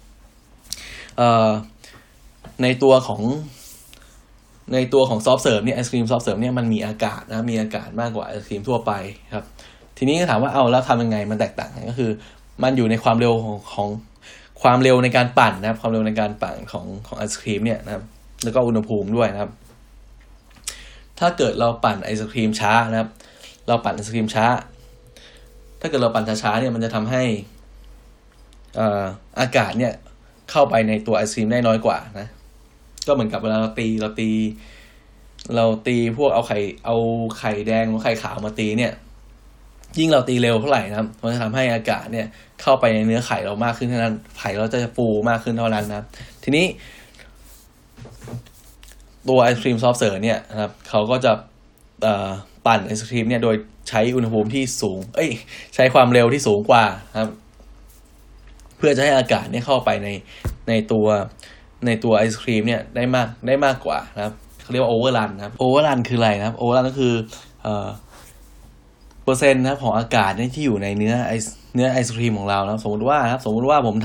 ในตัวของซอฟต์เสิร์ฟเนี่ยไอศครีมซอฟต์เสิร์ฟเนี่ยมันมีอากาศนะมีอากาศมากกว่าไอศครีมทั่วไปครับทีนี้ก็ถามว่าเอาแล้วทำยังไงมันแตกต่างกันก็คือมันอยู่ในความเร็วของความเร็วในการปั่นนะครับความเร็วในการปั่นของไอศครีมเนี่ยนะครับแล้วก็อุณหภูมิด้วยนะครับถ้าเกิดเราปั่นไอศครีมช้านะครับเราปั่นไอศครีมช้าถ้าเกิดเราปั่นช้าๆเนี่ยมันจะทำให้อากาศเนี่ยเข้าไปในตัวไอศครีมได้น้อยกว่านะก็เหมือนกับเวลาเราตีพวกเอาไข่แดงหรือไข่ขาวมาตีเนี่ยยิ่งเราตีเร็วเท่าไหร่นะครับมันจะทำให้อากาศเนี่ยเข้าไปในเนื้อไข่เรามากขึ้นเท่านั้นไข่เราจะฟูมากขึ้นเท่านั้นนะครับทีนี้ตัวไอศครีมซอฟต์เสิร์ฟเนี่ยนะครับเขาก็จะปั่นไอศครีมเนี่ยโดยใช้อุณหภูมิที่สูงใช้ความเร็วที่สูงกว่าครับเพื่อจะให้อากาศเนี่ยเข้าไปในตัวไอศครีมเนี่ยได้มากกว่านะครับเขาเรียกว่าโอเวอร์รันนะครับโอเวอร์รันคืออะไรนะครับโอเวอร์รันก็คือเปอร์เซ็นต์นะครับของอากาศที่อยู่ในเนื้อไอศครีมของเรานะสมมติว่าผม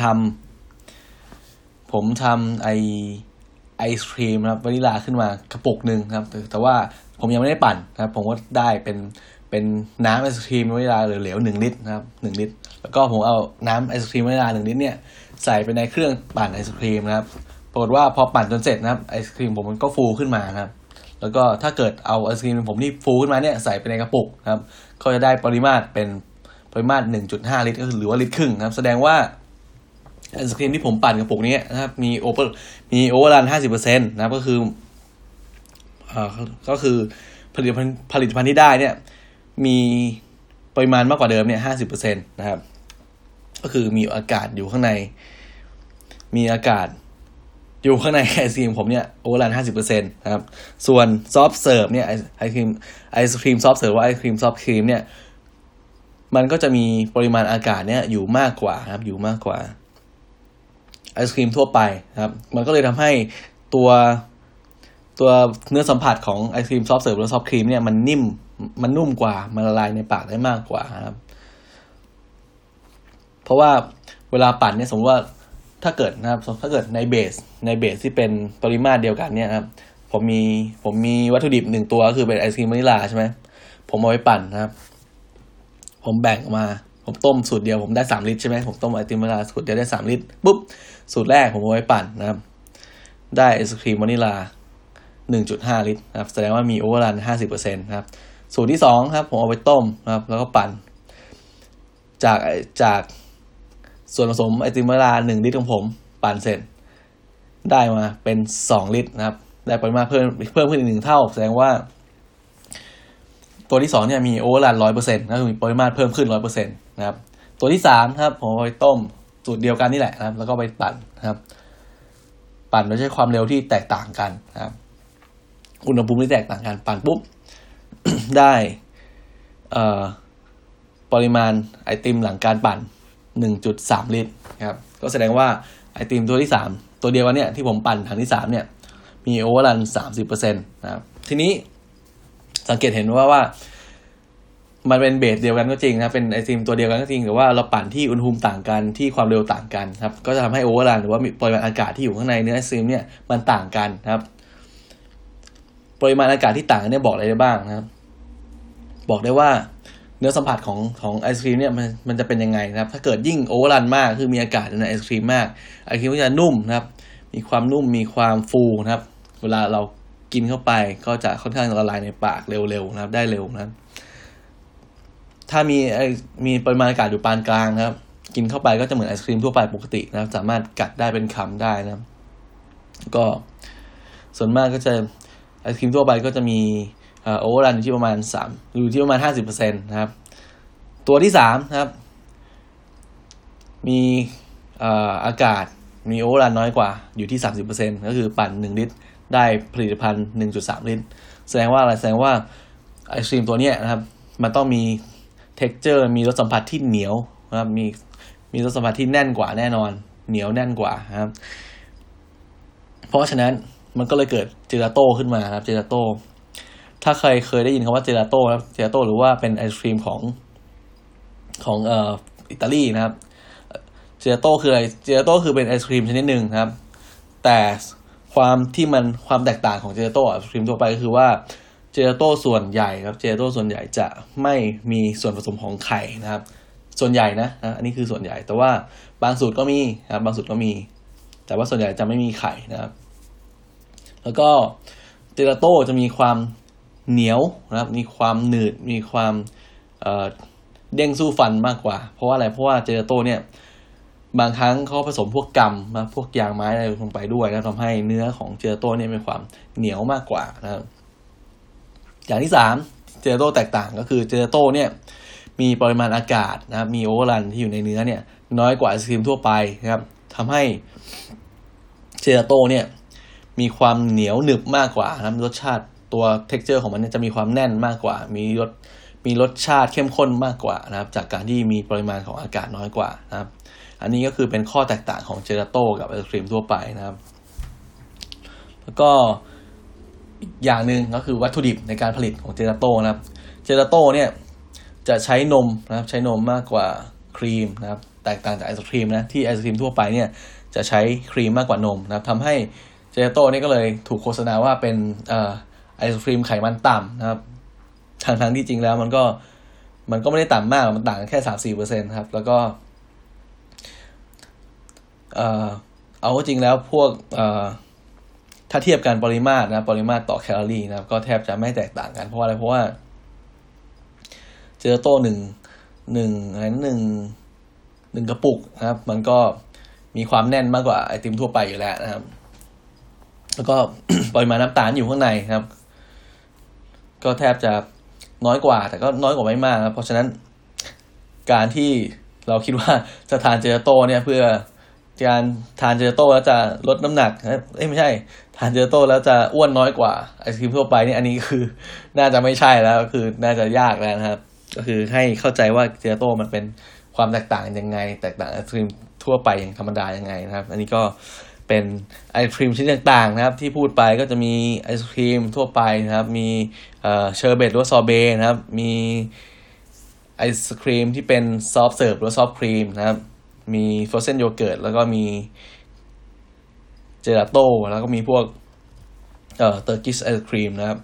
ทำไอศครีมนะครับวานิลาขึ้นมากระปุกนึงครับแต่ว่าผมยังไม่ได้ปั่นนะครับผมก็ได้เป็นน้ำไอศครีมวานิลาเหลวๆ1 ลิตรนะครับ1 ลิตรแล้วก็ผมเอาน้ำไอศครีมวานิลา1 ลิตรเนี่ยใส่ไปในเครื่องปั่นไอศครีมนะครับปรากฏว่าพอปั่นจนเสร็จนะครับไอศครีมผมมันก็ฟูขึ้นมานะครับแล้วก็ถ้าเกิดเอาไอศครีมผมที่ฟูขึ้นมาเนี่ยใส่ไปในกระปุกนะครับก็จะได้ปริมาตร 1.5 ลิตรก็คือหรือว่าลิตรครึ่งนะครับแสดงว่าไอศครีมที่ผมปั่นกระปุกนี้นะครับมีโอเวอร์รัน 50% นะครับก็คือผลิตภัณฑ์ที่ได้เนี่ยมีปริมาณมากกว่าเดิมเนี่ย 50% นะครับก็คือมีอากาศอยู่ข้างในไอศครีมผมเนี่ยโอเวอร์รัน 50% นะครับส่วนซอฟต์เสิร์ฟเนี่ยไอศครีมซอฟต์เสิร์ฟว่าไอศครีมซอฟต์ครีมเนี่ยมันก็จะมีปริมาณอากาศเนี่ยอยู่มากกว่าครับอยู่มากกว่าไอศครีมทั่วไปนะครับมันก็เลยทำให้ตัวเนื้อสัมผัสของไอศครีมซอฟต์เสิร์ฟหรือซอฟต์ครีมเนี่ยมันนุ่มกว่ามันละลายในปากได้มากกว่าครับเพราะว่าเวลาปั่นเนี่ยสมมติว่าถ้าเกิดในเบสที่เป็นปริมาตรเดียวกันเนี่ยครับผมมีวัตถุดิบ1 ตัวก็คือเป็นไอศครีมวานิลาใช่ไหมผมเอาไปปั่นนะครับผมแบ่งออกมาผมต้มสูตรเดียวผมได้3 ลิตรใช่ไหมผมต้มไอติมวานิลาสูตรเดียวได้3 ลิตรปุ๊บสูตรแรกผมเอาไว้ปั่นนะครับได้ไอศครีมวานิลา 1.5 ลิตรนะครับแสดงว่ามีโอเวอร์รัน 50% นะครับสูตรที่2ครับผมเอาไปต้มนะครับแล้วก็ปั่นจากส่วนผสมไอติมวานิลา1 ลิตรของผมปั่นเสร็จได้มาเป็น2 ลิตรนะครับได้ปริมาณเพิ่มขึ้นอีก1 เท่าแสดงว่าตัวที่2เนี่ยมีโอเวอร์รัน 100% ก็คือมีปริมาตรเพิ่มขึ้น 100% นะครับตัวที่3ครับผมเอาไปต้มสูตรเดียวกันนี่แหละนะครับแล้วก็ไปปั่นนะครับปั่นโดยใช้ความเร็วที่แตกต่างกันนะครับอุณหภูมิที่แตกต่างกันปั่นปุ๊บ ได้ปริมาณไอติมหลังการปั่น 1.3 ลิตรครับก็แสดงว่าไอติมตัวที่3ตัวเดียวกันเนี่ยที่ผมปั่นถังที่3เนี่ยมีโอเวอร์รัน 30% นะครับทีนี้สังเกตเห็นว่ามันเป็นเบสเดียวกันก็จริงนะเป็นไอศครีมตัวเดียวกันก็จริงแต่ว่าเราปั่นที่อุณหภูมิต่างกันที่ความเร็วต่างกันครับก็จะทำให้โอเวอร์รันหรือว่าปริมาณอากาศที่อยู่ข้างในเนื้อไอศครีมเนี่ยมันต่างกันนะครับปริมาณอากาศที่ต่างกันเนี่ยบอกอะไรได้บ้างนะครับบอกได้ว่าเนื้อสัมผัสของไอศครีมเนี่ยมันจะเป็นยังไงนะครับถ้าเกิดยิ่งโอเวอร์รันมากคือมีอากาศในไอศครีมมากไอศครีมก็จะนุ่มนะครับมีความนุ่มมีความฟูนะครับเวลาเรากินเข้าไปก็จะค่อนข้างละลายในปากเร็วๆนะครับได้เร็วนะครับถ้ามีปริมาณอากาศอยู่ปานกลางนะครับกินเข้าไปก็จะเหมือนไอศครีมทั่วไปปกตินะครับสามารถกัดได้เป็นคำได้นะครับก็ส่วนมากก็จะไอศครีมทั่วไปก็จะมีโอเวอร์รันอยู่ที่ประมาณ50%นะครับตัวที่3นะครับมีอากาศมีโอเวอร์รันน้อยกว่าอยู่ที่ 30% ก็คือปั่น1ลิตรได้ผลิตภัณฑ์ 1.3 ลิตรแสดงว่าอะไรแสดงว่าไอศครีมตัวเนี้ยนะครับมันต้องมี texture มีรสสัมผัสที่เหนียวนะครับมีรสสัมผัสที่แน่นกว่าแน่นอนเหนียวแน่นกว่านะครับเพราะฉะนั้นมันก็เลยเกิดเจลาโต้ขึ้นมาครับเจลาโต้ถ้าใครเคยได้ยินคำว่าเจลาโต้ครับเจลาโต้หรือว่าเป็นไอศครีมของอิตาลีนะครับเจลาโต้คืออะไรเจลาโต้คือเป็นไอศครีมชนิดหนึ่งนะครับแต่ความแตกต่างของเจลาโต้ไอศครีมทั่วไปก็คือว่าเจลาโต้ส่วนใหญ่ครับเจลาโต้ส่วนใหญ่จะไม่มีส่วนผสมของไข่นะครับส่วนใหญ่นะอันนี้คือส่วนใหญ่แต่ว่าบางสูตรก็มีครับบางสูตรก็มีแต่ว่าส่วนใหญ่จะไม่มีไข่นะครับแล้วก็เจลาโต้จะมีความเหนียวนะครับมีความหนืดมีความเด้งสู้ฟันมากกว่าเพราะว่าอะไรเพราะว่าเจลาโต้เนี่ยบางครั้งเขาผสมพวกกัมนะพวกยางไม้อะไรลงไปด้วยนะทำให้เนื้อของเจลาโต้เนี่ยมีความเหนียวมากกว่านะครับอย่างที่3เจลาโต้แตกต่างก็คือเจลาโต้เนี่ยมีปริมาณอากาศนะครับมีโอเวอร์รันที่อยู่ในเนื้อเนี่ยน้อยกว่าไอศครีมทั่วไปนะครับทำให้เจลาโต้เนี่ยมีความเหนียวหนึบมากกว่านะรสชาติตัว texture ของมันเนี่ยจะมีความแน่นมากกว่ามีรสชาติเข้มข้นมากกว่านะครับจากการที่มีปริมาณของอากาศน้อยกว่านะครับอันนี้ก็คือเป็นข้อแตกต่างของเจลาโต้กับไอศครีมทั่วไปนะครับแล้วก็อีกอย่างนึงก็คือวัตถุดิบในการผลิตของเจลาโต้นะครับเจลาโต้เนี่ยจะใช้นมนะครับใช้นมมากกว่าครีมนะครับแตกต่างจากไอศครีมนะที่ไอศครีมทั่วไปเนี่ยจะใช้ครีมมากกว่านมนะครับทำให้เจลาโต้นี่ก็เลยถูกโฆษณาว่าเป็นไอศครีมไขมันต่ำนะครับทั้งที่จริงแล้วมันก็ไม่ได้ต่ำมากมันต่างกันแค่ 3-4% ครับแล้วก็เอาจริงแล้วพวกถ้าเทียบกันปริมาตรต่อแคลอรี่นะครับก็แทบจะไม่แตกต่างกันเพราะอะไรเพราะว่าเจลาโต้หนึ่งกระปุกนะครับมันก็มีความแน่นมากกว่าไอติมทั่วไปอยู่แล้วนะครับแล้วก็ ปริมาณน้ำตาลอยู่ข้างในครับก็แทบจะน้อยกว่าแต่ก็น้อยกว่าไม่มากครับเพราะฉะนั้นการที่เราคิดว่าจะทานเจลาโต้เนี่ยเพื่อการทานเจลาโต้แล้วจะลดน้ำหนักไม่ใช่ทานเจลาโต้แล้วจะอ้วนน้อยกว่าไอศครีมทั่วไปนี่อันนี้คือน่าจะไม่ใช่แล้วคือน่าจะยากแล้วนะครับก็คือให้เข้าใจว่าเจลาโต้มันเป็นความแตกต่างยังไงแตกต่างไอศครีมทั่วไปอย่างธรรมดายังไงนะครับอันนี้ก็เป็นไอศครีมชนิดต่างๆนะครับที่พูดไปก็จะมีไอศครีมทั่วไปนะครับมีเชอร์เบตหรือว่าซอเบต์นะครับมีไอศครีมที่เป็นซอฟต์เสิร์ฟหรือซอฟต์ครีมนะครับมีโฟรเซนโยเกิร์ตแล้วก็มีเจลาโต้แล้วก็มีพวกเตอร์กิชไอศครีมนะครับ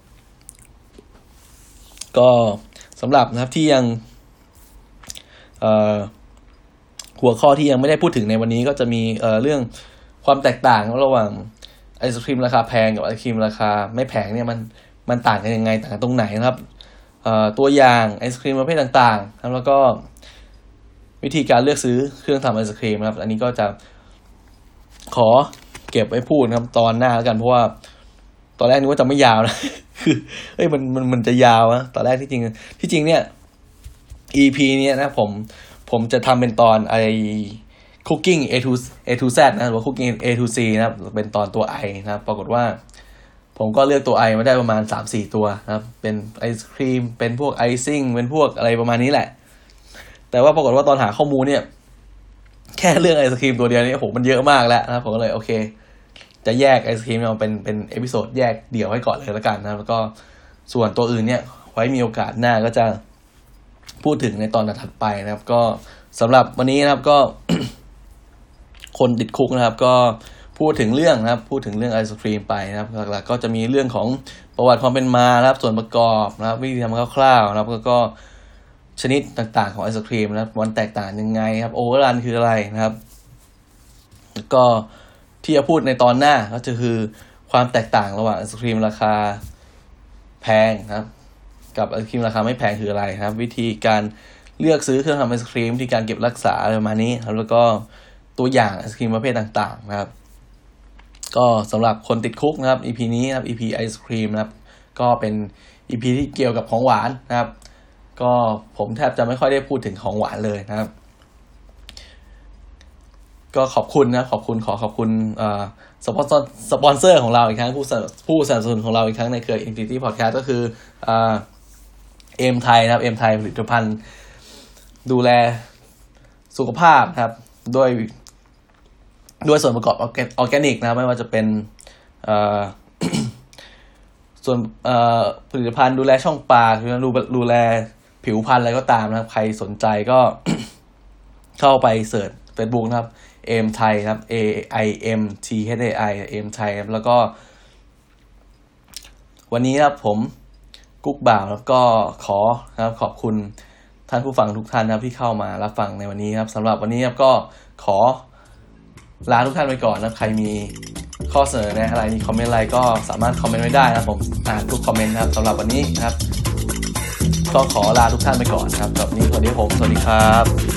ก็สำหรับนะครับที่ยังหัวข้อที่ยังไม่ได้พูดถึงในวันนี้ก็จะมีเรื่องความแตกต่างระหว่างไอศครีมราคาแพงกับไอศครีมราคาไม่แพงเนี่ยมันต่างกันยังไงต่างกันตรงไหนนะครับตัวอย่างไอศครีมประเภทต่างๆนะครับแล้วก็วิธีการเลือกซื้อเครื่องทำไอศครีมนะครับอันนี้ก็จะขอเก็บไว้พูดนะครับตอนหน้าแล้วกันเพราะว่าตอนแรกนึกว่าจะไม่ยาวนะ คือมันจะยาวนะตอนแรกที่จริงเนี่ย EP เนี้ยนะผมจะทำเป็นตอนcooking A to Z นะหรือว่า cooking A to C นะครับเป็นตอนตัว I นะครับปรากฏว่าผมก็เลือกตัว I มาได้ประมาณ 3-4 ตัวนะครับเป็นไอศครีมเป็นพวกไอซิ่งเป็นพวกอะไรประมาณนี้แหละแต่ว่าปรากฏว่าตอนหาข้อมูลเนี่ยแค่เรื่องไอศครีมตัวเดียวนี้โอ้โหมันเยอะมากแล้วนะครับผมก็เลยโอเคใจจะแยกไอศครีมเอาเป็นเอพิโซดแยกเดี่ยวให้ก่อนเลยละกันนะครับแล้วก็ส่วนตัวอื่นเนี่ยไว้มีโอกาสหน้าก็จะพูดถึงในตอนถัดไปนะครับก็สำหรับวันนี้นะครับก็ คนติดคุกนะครับก็พูดถึงเรื่องไอศครีมไปนะครับหลักๆก็จะมีเรื่องของประวัติความเป็นมานะครับส่วนประกอบนะครับวิธีทำคร่าวๆนะครับแล้วก็ชนิดต่างๆของไอศครีมนะครับมันแตกต่างยังไงครับโอเวอร์รันคืออะไรนะครับก็ที่จะพูดในตอนหน้าก็คือความแตกต่างระหว่างไอศครีมราคาแพงนะครับกับไอศครีมราคาไม่แพงคืออะไรนะครับวิธีการเลือกซื้อเครื่องทำไอศครีมวิธีการเก็บรักษาอะไรประมาณนี้ครับแล้วก็ตัวอย่างไอศครีมประเภทต่างๆนะครับก็สำหรับคนติดคุกนะครับ EP นี้นะครับ EP ไอศครีมนะครับก็เป็น EP ที่เกี่ยวกับของหวานนะครับก็ผมแทบจะไม่ค่อยได้พูดถึงของหวานเลยนะครับก็ขอบคุณขอบคุณสปอนเซอร์ของเราอีกครั้งผู้สนับสนุนของเราอีกครั้งในเครือ Infinity Podcast ก็คือเอ็มไทยนะครับเอ็มไทยผลิตภัณฑ์ดูแลสุขภาพนะครับด้วยส่วนประกอบออร์แกนิกนะครับไม่ว่าจะเป็นส่วนผลิตภัณฑ์ดูแลช่องปากดูแลผิวพรรณอะไรก็ตามนะครับใครสนใจก็ เข้าไปเสิร์ช Facebook นะครับ AIM Thai ครับ AIMTHAI AIM Thai ครับแล้วก็วันนี้ครับผมกุ๊กบ่าวแล้วก็นะครับขอบคุณท่านผู้ฟังทุกท่านนะครับที่เข้ามารับฟังในวันนี้ครับสำหรับวันนี้ครับก็ขอลาทุกท่านไปก่อนนะใครมีข้อเสนอแนะอะไรมีคอมเมนต์อะไรก็สามารถคอมเมนต์ไว้ได้นะผมอ่านทุกคอมเมนต์นะครับสำหรับวันนี้นะครับก็ขอลาทุกท่านไปก่อนนะครับกับนี้สวัสดีครับ